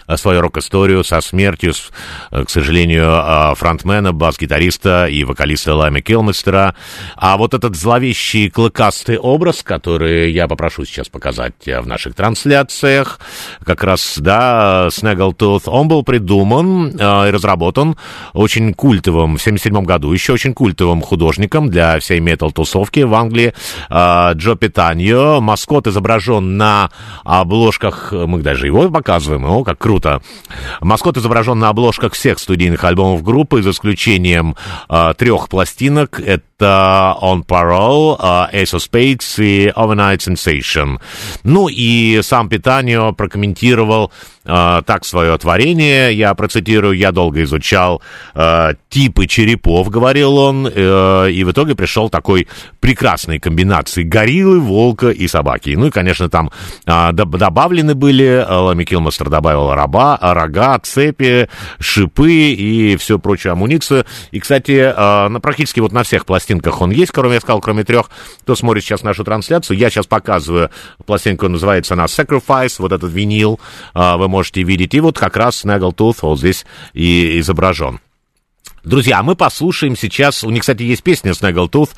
Speaker 2: свою рок-историю со смертью, к сожалению, фронтмена, бас-гитариста и вокалиста Лэми Килмистера. А вот этот зловещий клыкастый образ, который я попрошу сейчас показать в наших трансляциях, как раз, да, Snaggletooth, он был придуман и разработан очень культовым, в 1977 году, еще очень культовым художником для всей метал-тусовки в Англии, Джо Питаньо. Маскот изображен на обложках, мы даже его показываем, о, как круто. Маскот изображен на обложках всех студийных альбомов группы, за исключением 3 пластинок. Это On Parole, Ace of Spades и Overnight Sensation. Ну и сам Питаньо прокомментировал так свое творение. Я процитирую: «Я долго изучал типы черепов», — говорил он, и в итоге пришел к такой прекрасной комбинации гориллы, волка и собаки. Ну и, конечно, там добавлены были, Лэми Килмистер добавил рога, цепи, шипы и всю прочую амуницию. И, кстати, практически вот на всех пластинках он есть, кроме, я сказал, кроме 3. Кто смотрит сейчас нашу трансляцию, я сейчас показываю пластинку, называется она Sacrifice, вот этот винил, вы можете видеть. И вот как раз Snaggletooth вот здесь и изображен. Друзья, мы послушаем сейчас, у них, кстати, есть песня Snaggletooth,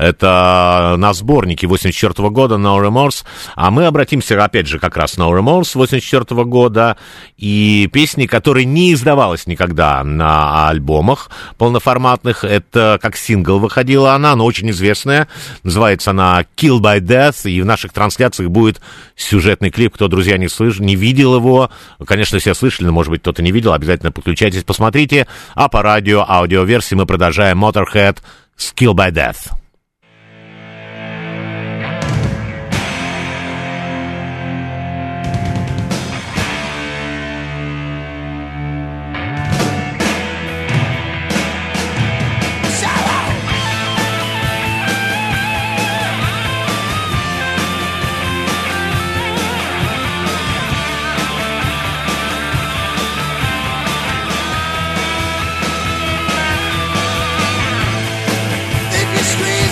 Speaker 2: это на сборнике 1984 года No Remorse, а мы обратимся, опять же, как раз No Remorse 1984 года, и песни, которая не издавалась никогда на альбомах полноформатных, это как сингл выходила она, но очень известная, называется она Killed by Death, и в наших трансляциях будет сюжетный клип, кто, друзья, не видел его, конечно, все слышали, но, может быть, кто-то не видел, обязательно подключайтесь, посмотрите, а по радио, аудиоверсии мы продолжаем Motorhead Killed by Death.
Speaker 3: If you scream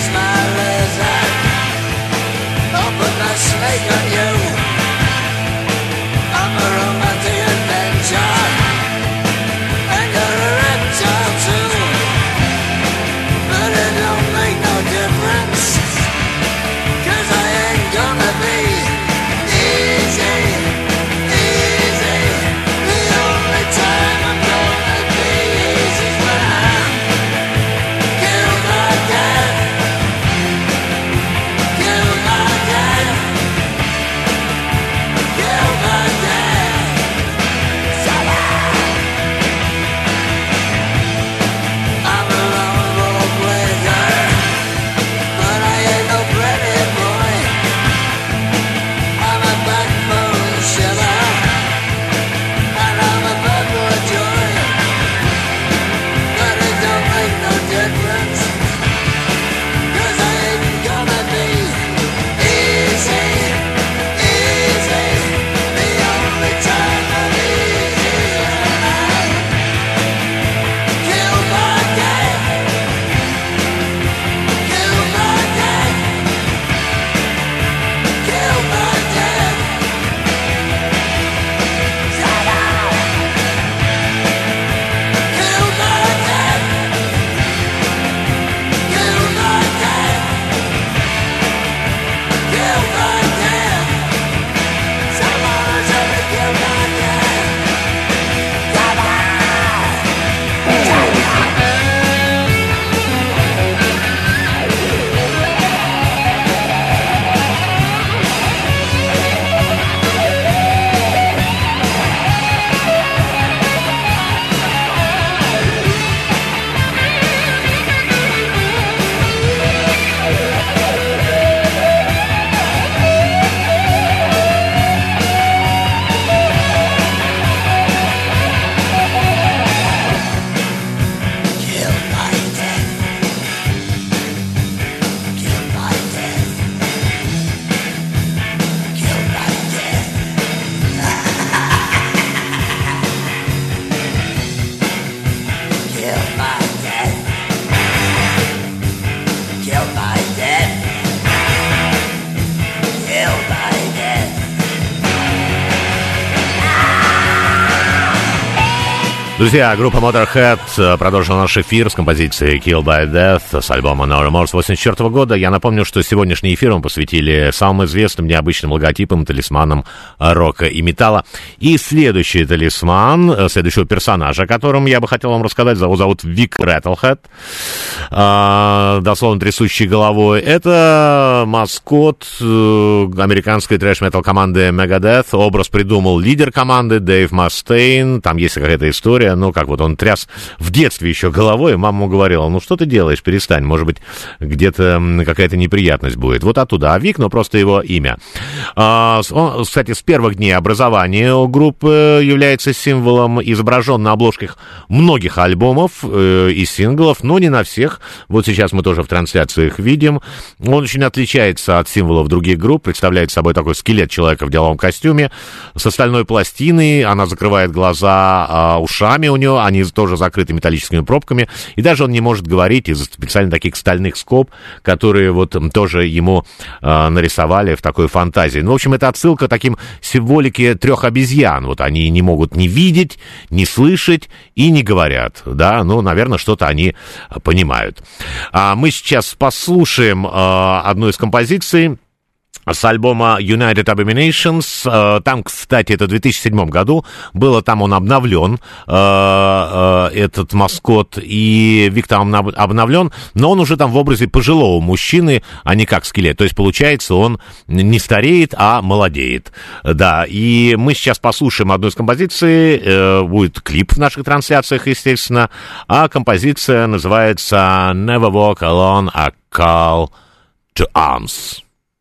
Speaker 2: Друзья, группа Motorhead продолжила наш эфир с композицией Killed by Death с альбома No Remorse 1984 года. Я напомню, что сегодняшний эфир мы посвятили самым известным необычным логотипам, талисманам рока и металла. И следующий талисман, следующего персонажа, о котором я бы хотел вам рассказать, зовут Вик Rattlehead, дословно трясущий головой. Это маскот американской трэш-метал команды Megadeth. Образ придумал лидер команды Дэйв Мастейн. Там есть какая-то история. Ну, как вот он тряс в детстве еще головой, и мама ему говорила: ну, что ты делаешь, перестань, может быть, где-то какая-то неприятность будет. Вот оттуда. А Вик, ну, просто его имя. Он, кстати, с первых дней образования у группы является символом, изображен на обложках многих альбомов и синглов, но не на всех. Вот сейчас мы тоже в трансляциях видим. Он очень отличается от символов других групп, представляет собой такой скелет человека в деловом костюме с остальной пластиной, она закрывает глаза ушами у него, они тоже закрыты металлическими пробками, и даже он не может говорить из-за специально таких стальных скоб, которые вот тоже ему нарисовали в такой фантазии. Ну, в общем, это отсылка к таким символике трех обезьян. Вот они не могут ни видеть, ни слышать и не говорят, да, ну, наверное, что-то они понимают. Мы сейчас послушаем одну из композиций с альбома United Abominations. Там, кстати, это в 2007 году было, там он обновлен, этот маскот, и Вик там обновлен, но он уже там в образе пожилого мужчины, а не как скелет. То есть, получается, он не стареет, а молодеет. Да, и мы сейчас послушаем одну из композиций, будет клип в наших трансляциях, естественно, а композиция называется Never Walk Alone, a Call to Arms.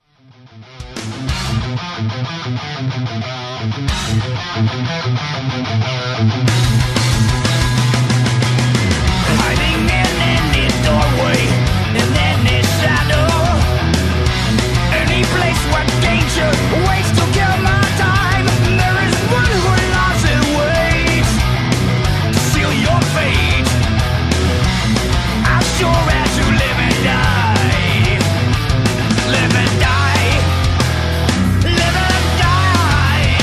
Speaker 3: Hiding in any doorway, in any shadow, any place where danger waits to kill my time. There is one who loves and waits to seal your fate. As sure as you live and die, live and die, live and die.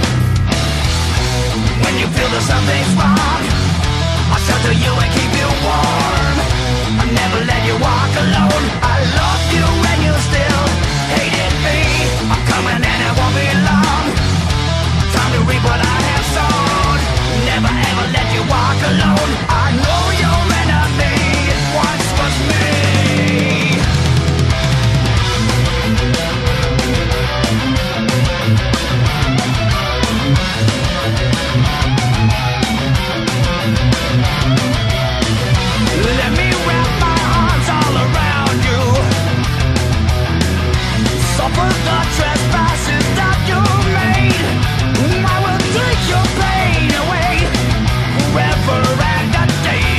Speaker 3: When you feel that something's wrong, I'll shelter you and keep you warm. I'll never let you walk alone. I love you and you still hated me. I'm coming and it won't be long. Time to reap what I have sown. Never ever let you walk alone. I know your enemy once was me. Let me wrap my arms all around you. Suffer the trespasses that you made. I will take your pain away forever and a day.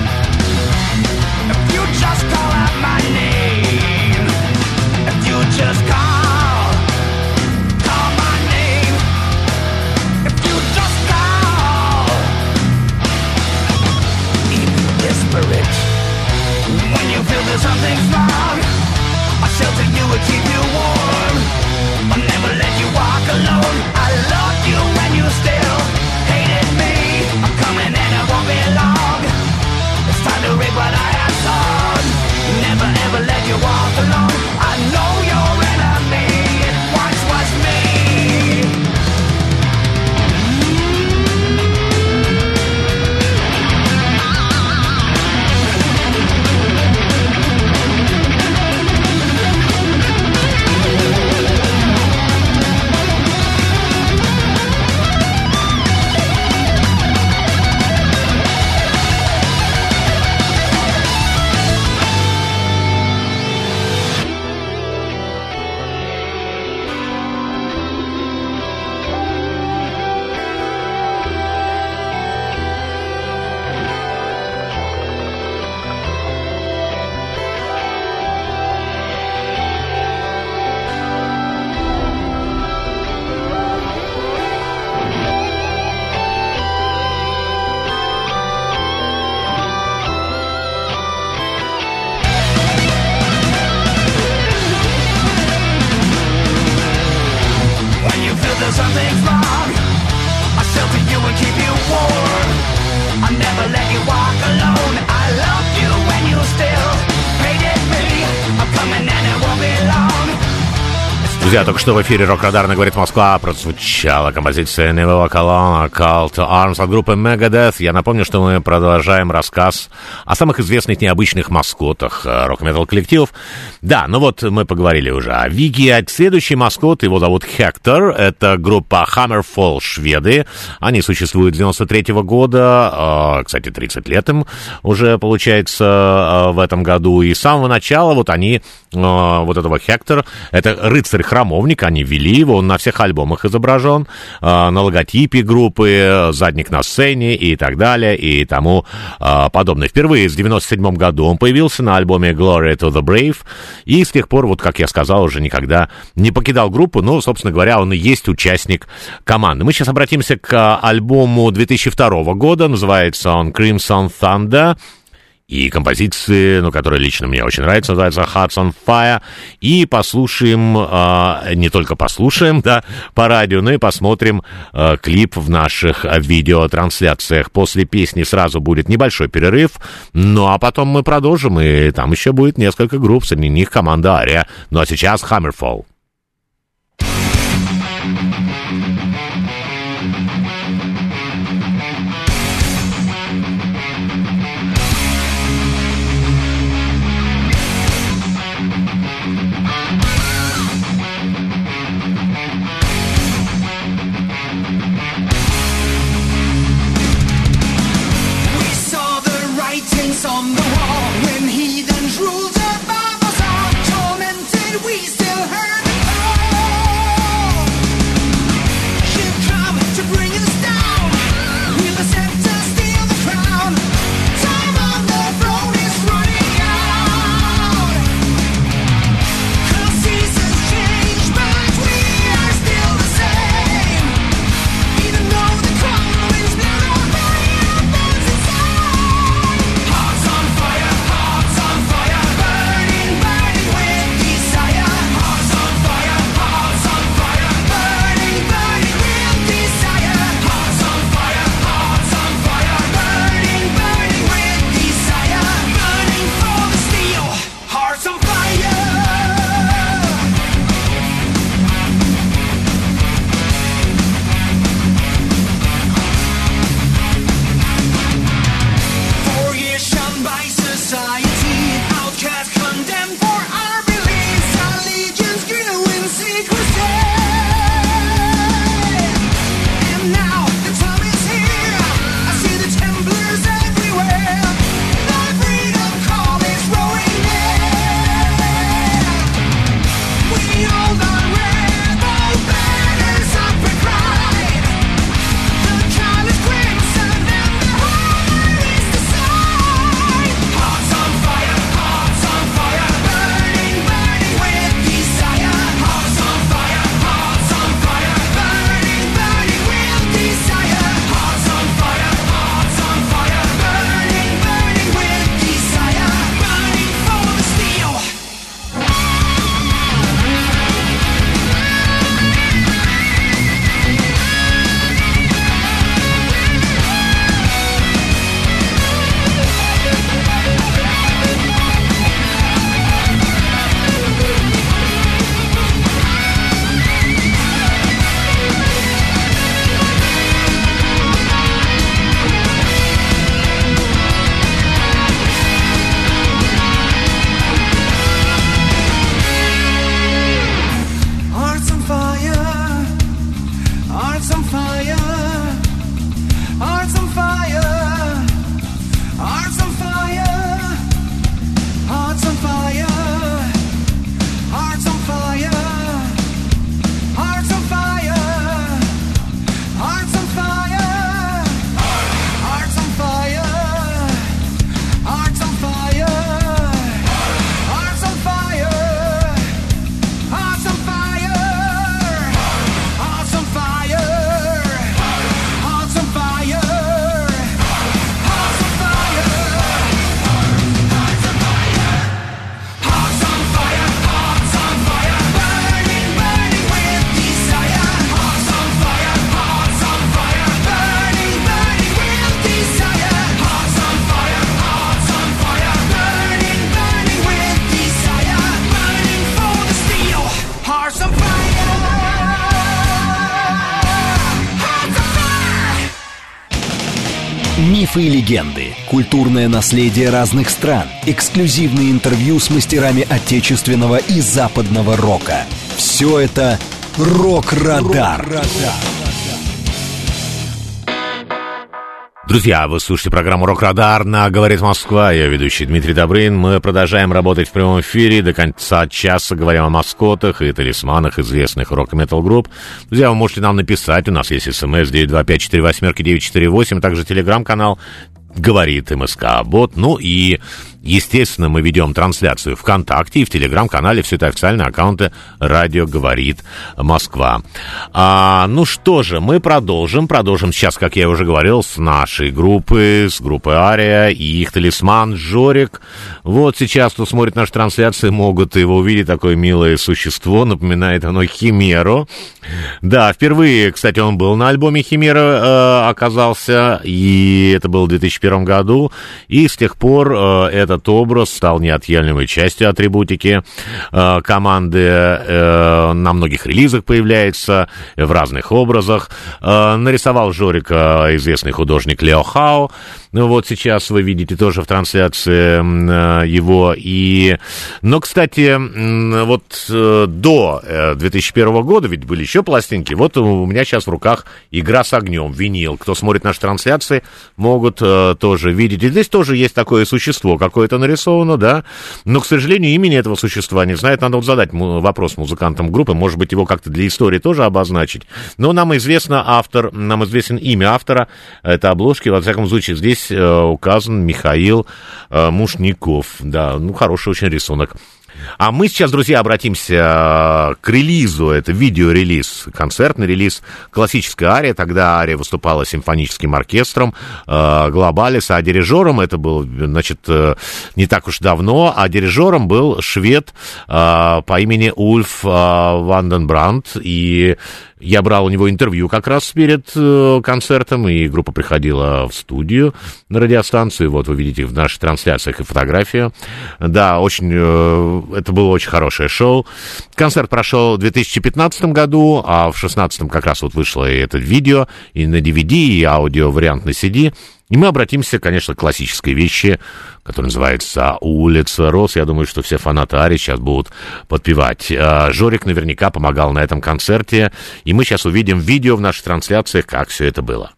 Speaker 3: If you just call out my name, if you just call my name, if you just call. Desperate. When you feel that something's wrong, I'll shelter you and keep you warm. I'll never let you walk alone. I loved you when you still hated me. I'm coming and it won't be long. It's time to reap what I have sown. Never ever let you walk alone. I know your enemy, it once was me. Something's wrong. I'll shelter you and keep you warm.
Speaker 2: Друзья, только что в эфире «Рок-Радар» говорит Москва. Прозвучала композиция Невилла Коллана «Call to Arms» от группы Megadeth. Я напомню, что мы продолжаем рассказ о самых известных необычных маскотах рок-метал коллективов. Да, ну вот мы поговорили уже о Виге. А следующий маскот, его зовут Hector. Это группа Hammerfall, шведы. Они существуют с 93-го года. Кстати, 30 лет им уже получается в этом году. И с самого начала вот они, вот этого Hector, это рыцарь-храмовник, они вели его, он на всех альбомах изображен, на логотипе группы, задник на сцене и так далее, и тому подобное. Впервые в 97 году он появился на альбоме Glory to the Brave, и с тех пор, вот как я сказал, уже никогда не покидал группу, но, собственно говоря, он и есть участник команды. Мы сейчас обратимся к альбому 2002 года, называется он Crimson Thunder, и композиции, ну, которая лично мне очень нравится, называется Hearts on Fire. И послушаем, не только послушаем, да, по радио, но и посмотрим клип в наших видеотрансляциях. После песни сразу будет небольшой перерыв, ну, а потом мы продолжим, и там еще будет несколько групп, среди них команда Ария. Ну, а сейчас Hammerfall.
Speaker 3: On the wall when heathens ruled above us all, tormented we still heard the call. She'll come to bring us down, with a scepter steal the crown. Time on the throne is running out. 'Cause seasons change, but we are still the same. Even though the cold winds blow, our fire burns inside. Hearts on fire, burning, burning with desire. Hearts on fire, burning, burning with desire. Hearts on fire, burning, burning with desire. Burning for the steel, hearts on fire. For years shunned by society, outcast condemned for our beliefs, our legions grew in secrecy. And now the time is here, I see the Templars everywhere. The freedom call is roaring near. We hold our rebel banners up for pride. The time is crimson and the heart is the side. Hearts on fire, burning, burning with desire. Hearts on fire, burning, burning with desire.
Speaker 1: Мифы и легенды, культурное наследие разных стран, эксклюзивные интервью с мастерами отечественного и западного рока. Все это «Рок-Радар».
Speaker 2: Друзья, вы слушаете программу «Рок-Радар» на «Говорит Москва». Я ведущий Дмитрий Добрынин. Мы продолжаем работать в прямом эфире. До конца часа говорим о маскотах и талисманах известных рок-метал групп. Друзья, вы можете нам написать. У нас есть смс 925-48-948. Также телеграм-канал «Говорит МСК-бот». Ну и, естественно, мы ведем трансляцию ВКонтакте и в телеграм-канале. Все это официальные аккаунты «Радио говорит Москва». Ну что же, мы продолжим сейчас, как я уже говорил, с нашей группы, с группы Ария и их талисман Жорик. Вот сейчас, кто смотрит наши трансляции, могут его увидеть, такое милое существо, напоминает оно Химеру. Да, впервые, кстати, он был на альбоме Химера, оказался, и это было в 2001 году, и с тех пор этот образ стал неотъемлемой частью атрибутики команды, на многих релизах появляется, в разных образах. Нарисовал Жорика известный художник Лео Хао. Вот сейчас вы видите тоже в трансляции его. Но, кстати, вот до 2001 года, ведь были еще пластинки, вот у меня сейчас в руках «Игра с огнем», винил. Кто смотрит наши трансляции, могут тоже видеть. И здесь тоже есть такое существо, какое-то нарисовано, да, но, к сожалению, имени этого существа не знает. Надо вот задать вопрос музыкантам группы, может быть, его как-то для истории тоже обозначить. Но нам известен имя автора этой обложки. Во всяком случае, здесь указан Михаил Мушников. Да, хороший очень рисунок. А мы сейчас, друзья, обратимся к релизу. Это видеорелиз, концертный релиз классической Арии. Тогда Ария выступала симфоническим оркестром Глобалис, а дирижером это был, значит, не так уж давно, а дирижером был швед по имени Ульф Ванденбранд. И я брал у него интервью как раз перед концертом, и группа приходила в студию на радиостанцию. Вот вы видите в наших трансляциях и фотографию. Да, это было очень хорошее шоу. Концерт прошел в 2015 году, а в 2016 как раз вот вышло и это видео, и на DVD, и аудио-вариант на CD. И мы обратимся, конечно, к классической вещи, которая называется «Улица роз». Я думаю, что все фанаты Арии сейчас будут подпевать. Жорик наверняка помогал на этом концерте, и мы сейчас увидим видео в наших трансляциях, как все это было.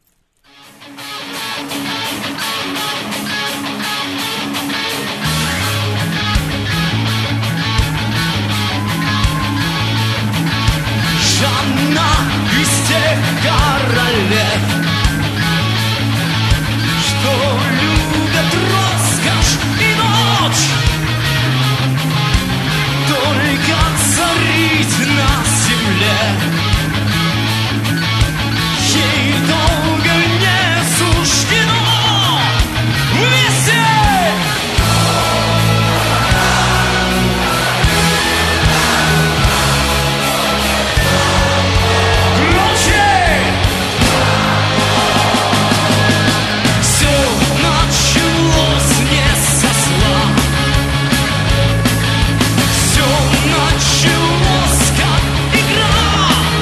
Speaker 3: Жанна из тех королев, что любят роскошь и ночь, только царить на земле. Ей долго не суждено висеть. Игра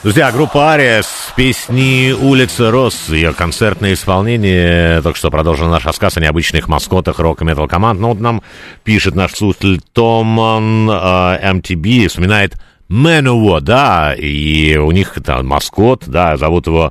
Speaker 2: Друзья, группа Ариас, песни «Улица Роз», ее концертное исполнение. Только что продолжил наш рассказ о необычных маскотах рок-метал команд. Ну, вот нам пишет наш слушатель Томан MTB, вспоминает Manowar, да, и у них там маскот, да, зовут его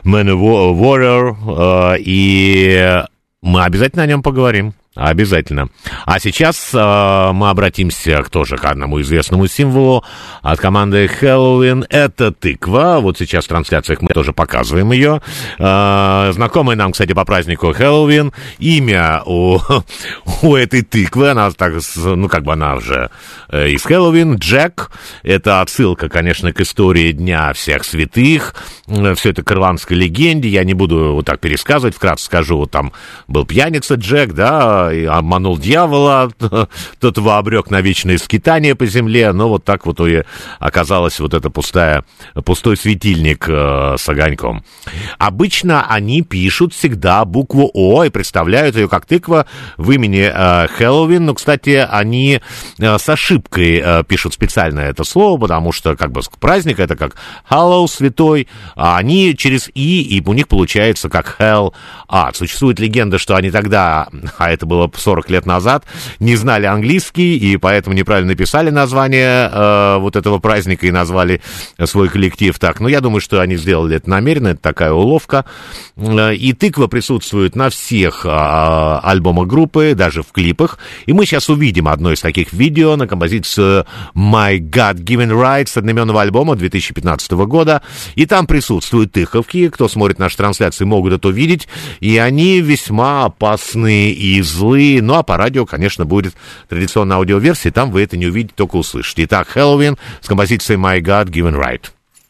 Speaker 2: Manowar, и мы обязательно о нем поговорим. Обязательно. А сейчас мы обратимся тоже к одному известному символу от команды Helloween. Это тыква. Вот сейчас в трансляциях мы тоже показываем ее. Знакомая нам, кстати, по празднику Helloween. Имя у этой тыквы, она так, ну, как бы она уже из Helloween, Джек. Это отсылка, конечно, к истории Дня всех святых. Все это к ирландской легенде. Я не буду вот так пересказывать. Вкратце скажу, вот там был пьяница Джек, да, и обманул дьявола, тот его обрек на вечное скитание по земле, но вот так вот и оказалось вот это пустой светильник с огоньком. Обычно они пишут всегда букву О и представляют ее как тыква в имени Хэллоуин, но, кстати, они с ошибкой пишут специально это слово, потому что как бы праздник это как Hallow, святой, а они через и у них получается как Hell Art. Существует легенда, что они тогда, а это было 40 лет назад, не знали английский, и поэтому неправильно написали название вот этого праздника и назвали свой коллектив так. Но я думаю, что они сделали это намеренно, это такая уловка. И тыква присутствует на всех альбомах группы, даже в клипах. И мы сейчас увидим одно из таких видео на композицию My God Given Right с одноименного альбома 2015 года. И там присутствуют тыковки. Кто смотрит наши трансляции, могут это увидеть. И они весьма опасные и злые. Ну, а по радио, конечно, будет традиционная аудиоверсия, там вы это не увидите, только услышите. Итак, Helloween с композицией My God Given Right.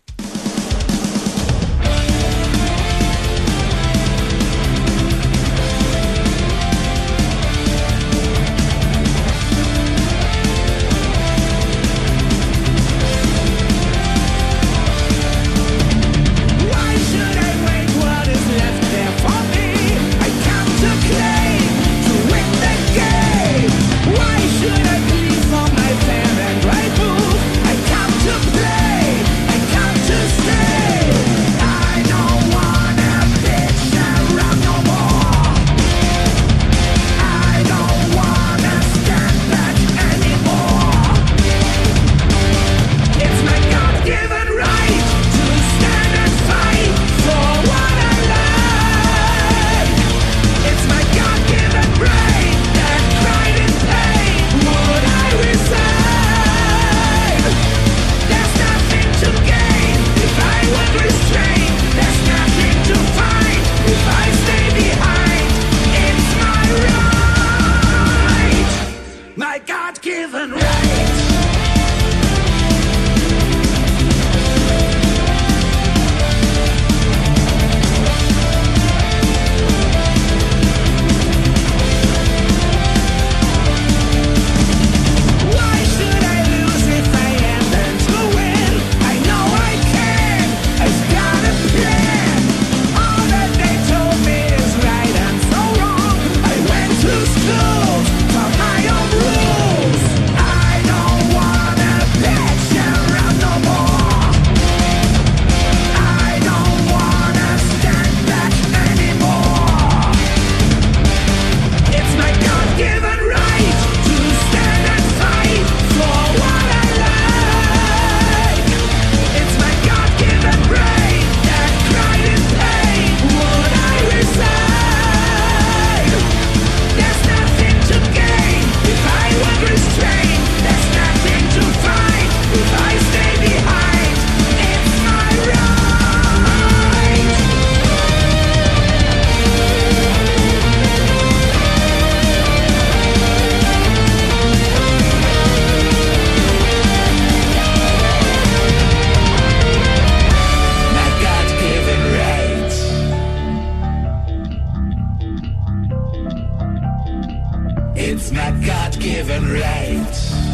Speaker 3: It's my God-given right.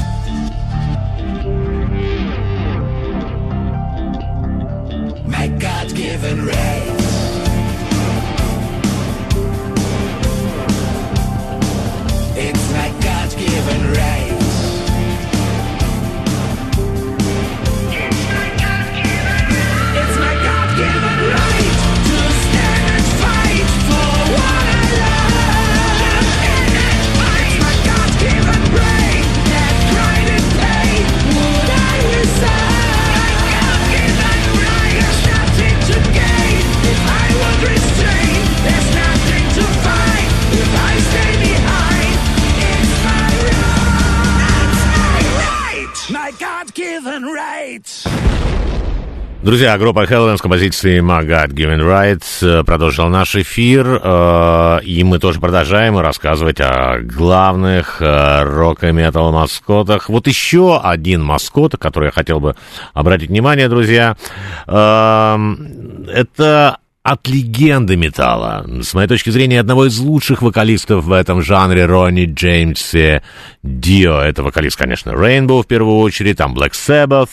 Speaker 3: My God-given right. It's my God-given right. It's my God-given right. right.
Speaker 2: Друзья, группа Helloween с композицией My God Given Right продолжила наш эфир, и мы тоже продолжаем рассказывать о главных рок- и метал-маскотах. Вот еще один маскот, который я хотел бы обратить внимание, друзья, это от легенды металла, с моей точки зрения, одного из лучших вокалистов в этом жанре, Ронни Джеймс Дио. Это вокалист, конечно, Rainbow в первую очередь, там Black Sabbath,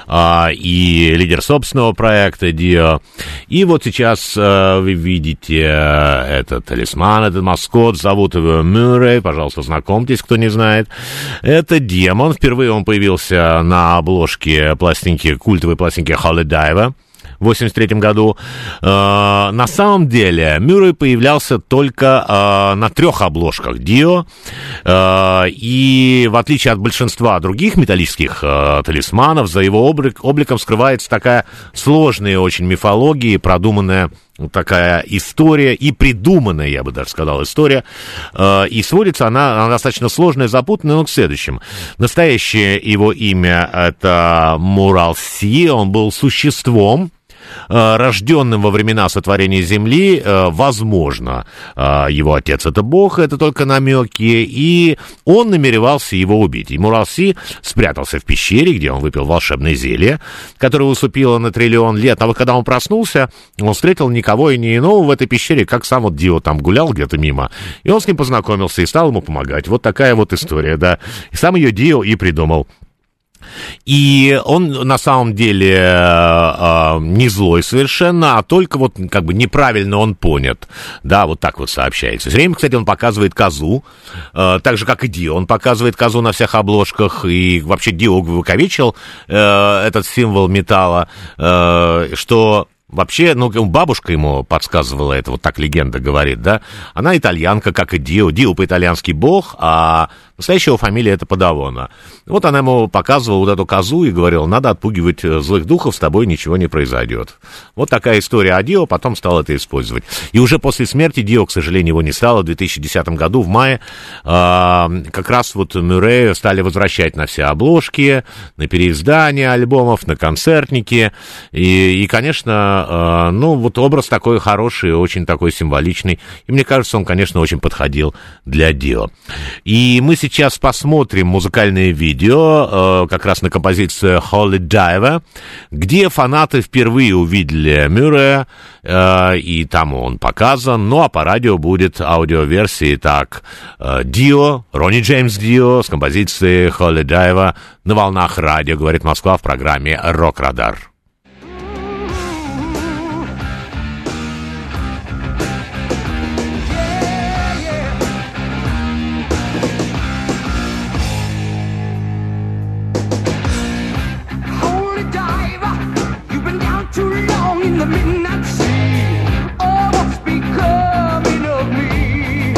Speaker 2: и лидер собственного проекта Дио. И вот сейчас вы видите этот талисман, этот маскот, зовут его Мюррей, пожалуйста, знакомьтесь, кто не знает. Это демон, впервые он появился на обложке пластинки, культовой пластинки Holy Diver в 1983 году. На самом деле Мюррей появлялся только на 3 обложках Дио, и в отличие от большинства других металлических талисманов, за его обликом скрывается такая сложная очень мифология и продуманная такая история, и придуманная, я бы даже сказал, история, и сводится она достаточно сложная, запутанная, но к следующему. Настоящее его имя — это Мурал-Си, он был существом, рожденным во времена сотворения Земли, возможно, его отец — это Бог, это только намеки, и он намеревался его убить. И Мурал-Си спрятался в пещере, где он выпил волшебное зелье, которое усыпило на 1 триллион лет, а вот когда он проснулся, он встретил никого и не иного в этой пещере, как сам вот Дио там гулял где-то мимо, и он с ним познакомился и стал ему помогать. Вот такая вот история, да. И сам ее Дио и придумал. И он на самом деле не злой совершенно, а только вот как бы неправильно он понят. Да, вот так вот сообщается. Все время, кстати, он показывает козу, так же, как и Дио. Он показывает козу на всех обложках, и вообще Дио выковечил этот символ металла, что... Вообще, ну, бабушка ему подсказывала это, вот так легенда говорит, да? Она итальянка, как и Дио. Дио по-итальянски бог, а настоящая его фамилия — это Падавона. Вот она ему показывала вот эту козу и говорила: надо отпугивать злых духов, с тобой ничего не произойдет. Вот такая история о Дио, потом стал это использовать. И уже после смерти Дио, к сожалению, его не стало. В 2010 году, в мае, как раз вот Мюррея стали возвращать на все обложки, на переиздания альбомов, на концертники. И конечно, ну, вот образ такой хороший, очень такой символичный. И мне кажется, он, конечно, очень подходил для Дио. И мы сейчас посмотрим музыкальное видео, как раз на композицию Holy Diver, где фанаты впервые увидели Мюррея, и там он показан. Ну, а по радио будет аудиоверсия. Так, Дио, Ронни Джеймс Дио с композицией Holy Diver на волнах радио, говорит Москва, в программе «Рок-Радар».
Speaker 4: The midnight sea, oh, what's becoming of me?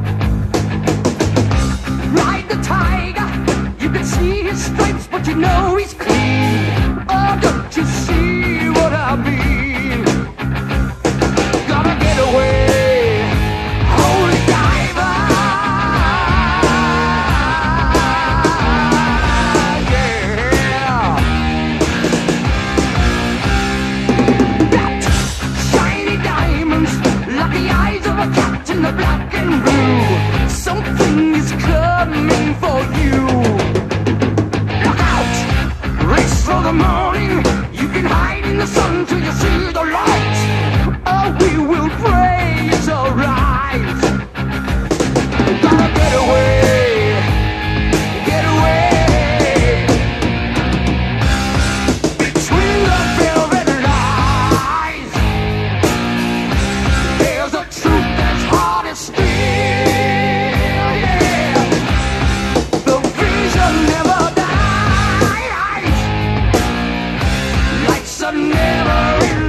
Speaker 4: Ride the tiger, you can see his stripes, but you know he's clean. Oh, don't you see what I mean? Gotta get away, holy diver. Captain the black and blue, something is coming for you. Look out, race for the morning. You can hide in the sun till you see the light. Oh, we will pray it's alright. Gotta get away, get away. Between the velvet lies, there's a truth hard as steel, yeah. The vision never dies. Lights are never in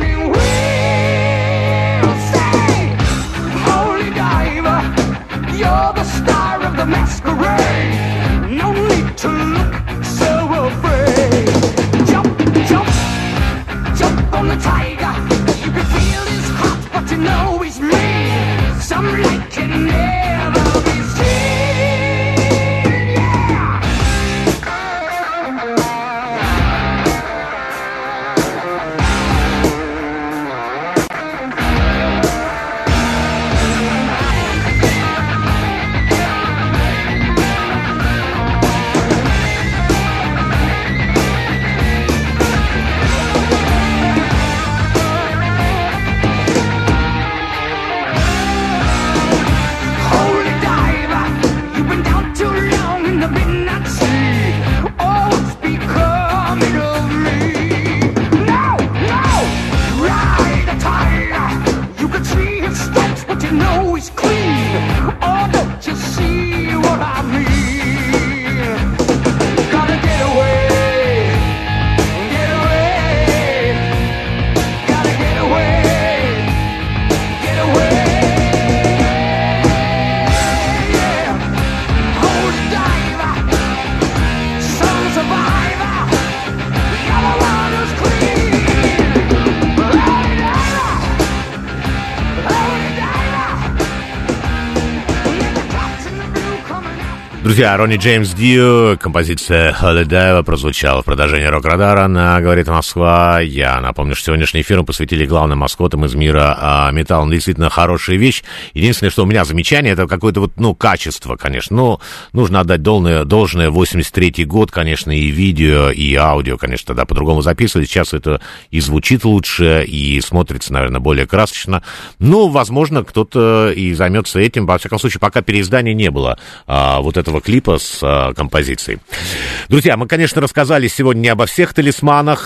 Speaker 2: Друзья, Ронни Джеймс Дио, композиция Holiday прозвучала в продолжении Рок-Радара на «Говорит Москва». Я напомню, что сегодняшний эфир мы посвятили главным маскотам из мира металла. Действительно хорошая вещь. Единственное, что у меня замечание, это какое-то вот, качество, конечно. Но нужно отдать должное. 83-й год, конечно, и видео, и аудио, конечно, тогда по-другому записывали. Сейчас это и звучит лучше, и смотрится, наверное, более красочно. Но, возможно, кто-то и займется этим. Во всяком случае, пока переиздания не было вот этого клипа с композицией. Друзья, мы, конечно, рассказали сегодня не обо всех талисманах,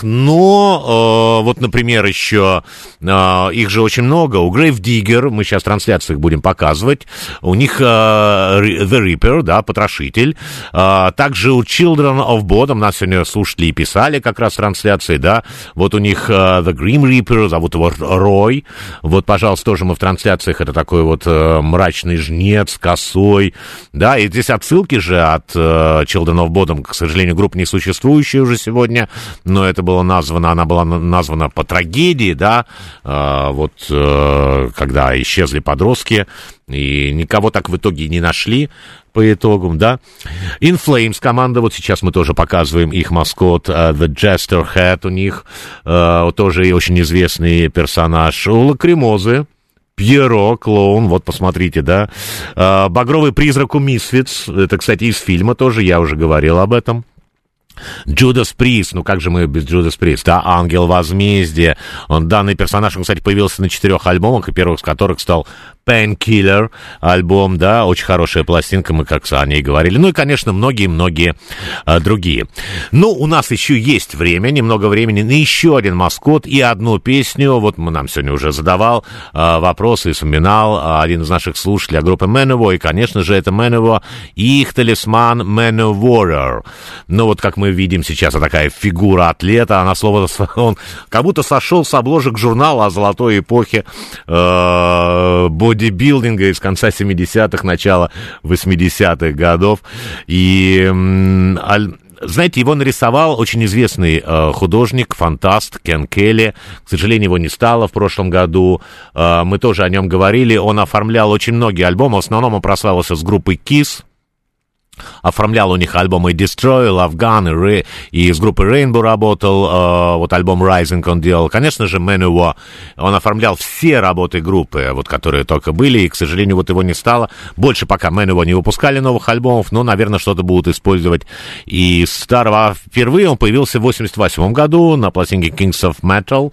Speaker 2: но вот, например, еще их же очень много. У Grave Digger, мы сейчас в трансляциях будем показывать, у них The Reaper, да, потрошитель. Также у Children of Bodom, нас сегодня слушатели и писали как раз в трансляции, да, вот у них The Grim Reaper, зовут его Рой. Вот, пожалуйста, тоже мы в трансляциях, это такой вот мрачный жнец, косой, да, и здесь отсылки же от Children of Bodom, к сожалению, группа несуществующая уже сегодня, но это было названо, она была названа по трагедии, да, вот когда исчезли подростки, и никого так в итоге не нашли по итогам, да. In Flames команда, вот сейчас мы тоже показываем их маскот, The Jester Head у них, тоже очень известный персонаж. У Лакримозы Пьеро, клоун, вот посмотрите, да. Багровый призрак у Мисфитс, это, кстати, из фильма тоже, я уже говорил об этом. Джудас Прист, ну как же мы без Джудас Прист, да, Ангел Возмездия. Данный персонаж, он, кстати, появился на 4 альбомах, и первым из которых стал Painkiller альбом, да, очень хорошая пластинка, мы как о ней говорили. Ну и, конечно, многие-многие другие. Ну, у нас еще есть время, немного времени на еще один маскот и одну песню. Вот нам сегодня уже задавал вопросы и вспоминал один из наших слушателей о группе Manowar, и, конечно же, это Manowar и их талисман Manowarer. Ну, вот как мы видим сейчас, такая фигура атлета, она словно, он как будто сошел с обложек журнала о золотой эпохе бодибилдинга из конца 70-х, начала 80-х годов. И, знаете, его нарисовал очень известный художник, фантаст Кен Келли. К сожалению, его не стало в прошлом году. Мы тоже о нем говорили. Он оформлял очень многие альбомы. В основном он прославился с группой Kiss. Оформлял у них альбомы Destroy, Love Gun, и с группой Rainbow работал, вот альбом Rising он делал. Конечно же, Manowar, он оформлял все работы группы, вот, которые только были, и, к сожалению, вот его не стало. Больше пока Manowar не выпускали новых альбомов, но, наверное, что-то будут использовать из старого. Впервые он появился в 88 году на пластинке Kings of Metal,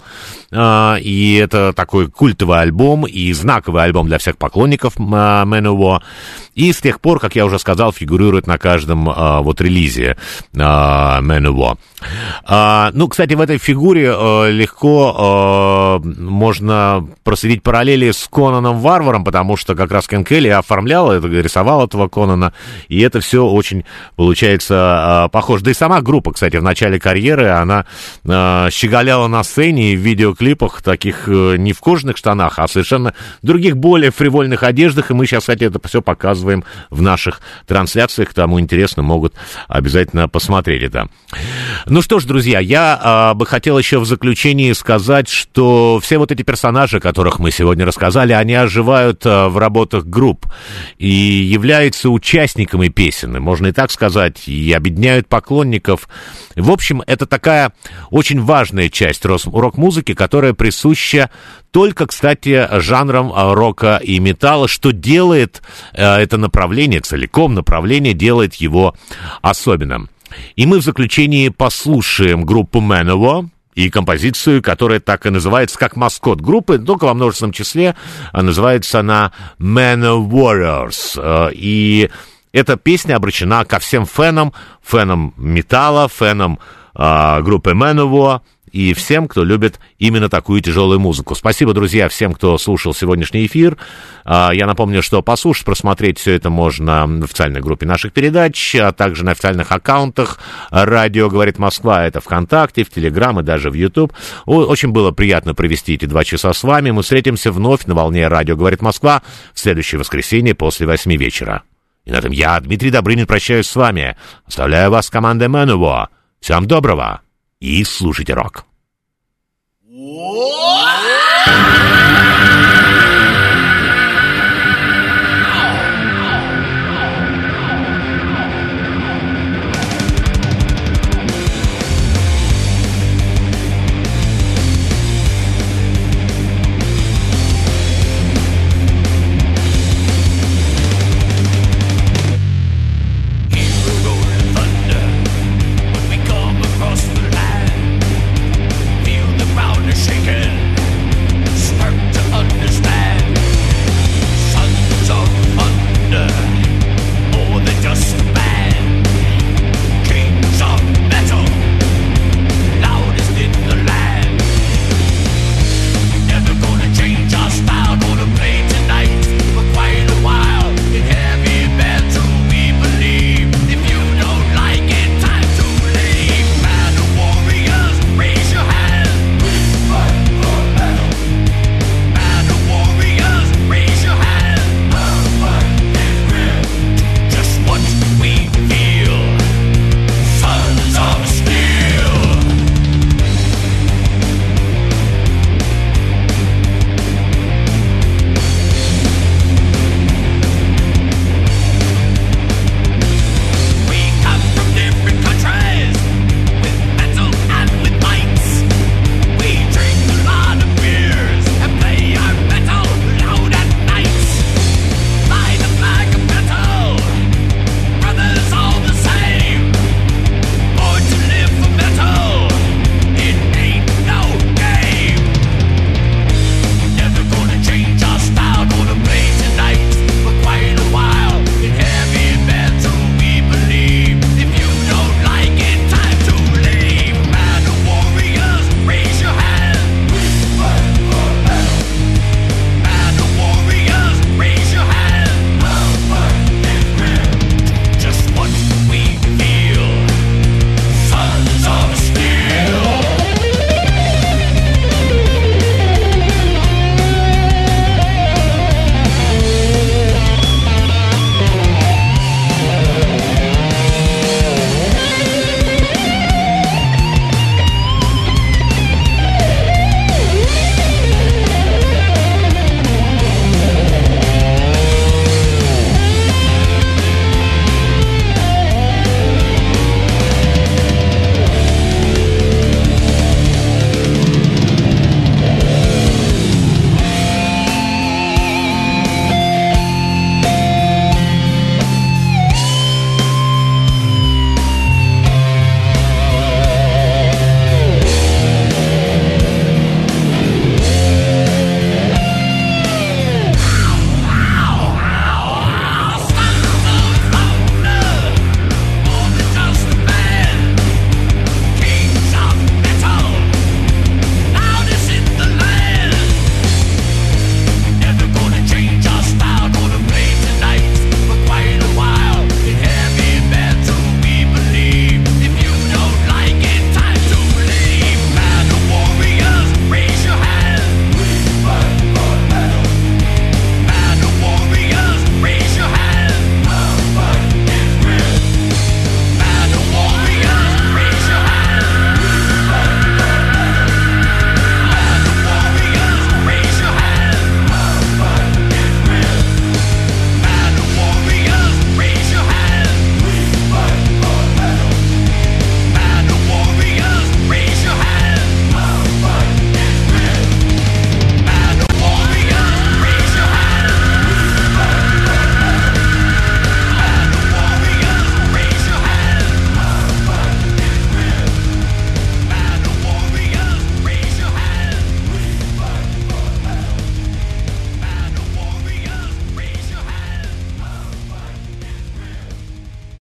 Speaker 2: и это такой культовый альбом и знаковый альбом для всех поклонников Manowar. И с тех пор, как я уже сказал, фигурирует на каждом вот релизе Manowar. Ну, кстати, в этой фигуре легко можно проследить параллели с Конаном Варваром, потому что как раз Кен Келли оформлял, рисовал этого Конана, и это все очень, получается, похоже. Да и сама группа, кстати, в начале карьеры, она щеголяла на сцене и в видеоклипах таких не в кожаных штанах, а совершенно других, более фривольных одеждах, и мы сейчас, кстати, это все показываем в наших трансляциях. Кому интересно, могут обязательно посмотреть это. Ну что ж, друзья, я бы хотел еще в заключении сказать, что все вот эти персонажи, о которых мы сегодня рассказали, они оживают в работах групп и являются участниками песен, можно и так сказать, и объединяют поклонников. В общем, это такая очень важная часть рок-музыки, которая присуща только, кстати, жанрам рока и металла, что делает это направление, целиком направление, делает его особенным. И мы в заключении послушаем группу Manowar и композицию, которая так и называется, как маскот группы, только во множественном числе, называется она Manowarers. И эта песня обращена ко всем фенам металла, фенам группы Manowar, и всем, кто любит именно такую тяжелую музыку. Спасибо, друзья, всем, кто слушал сегодняшний эфир. Я напомню, что послушать, просмотреть все это можно в официальной группе наших передач, а также на официальных аккаунтах «Радио говорит Москва». Это ВКонтакте, в Телеграм и даже в YouTube. Очень было приятно провести эти 2 часа с вами. Мы встретимся вновь на волне «Радио говорит Москва» в следующее воскресенье после 8 вечера. И на этом я, Дмитрий Добрынин, прощаюсь с вами. Оставляю вас с командой Manowar. Всем доброго и слушайте рок.
Speaker 3: Whoa!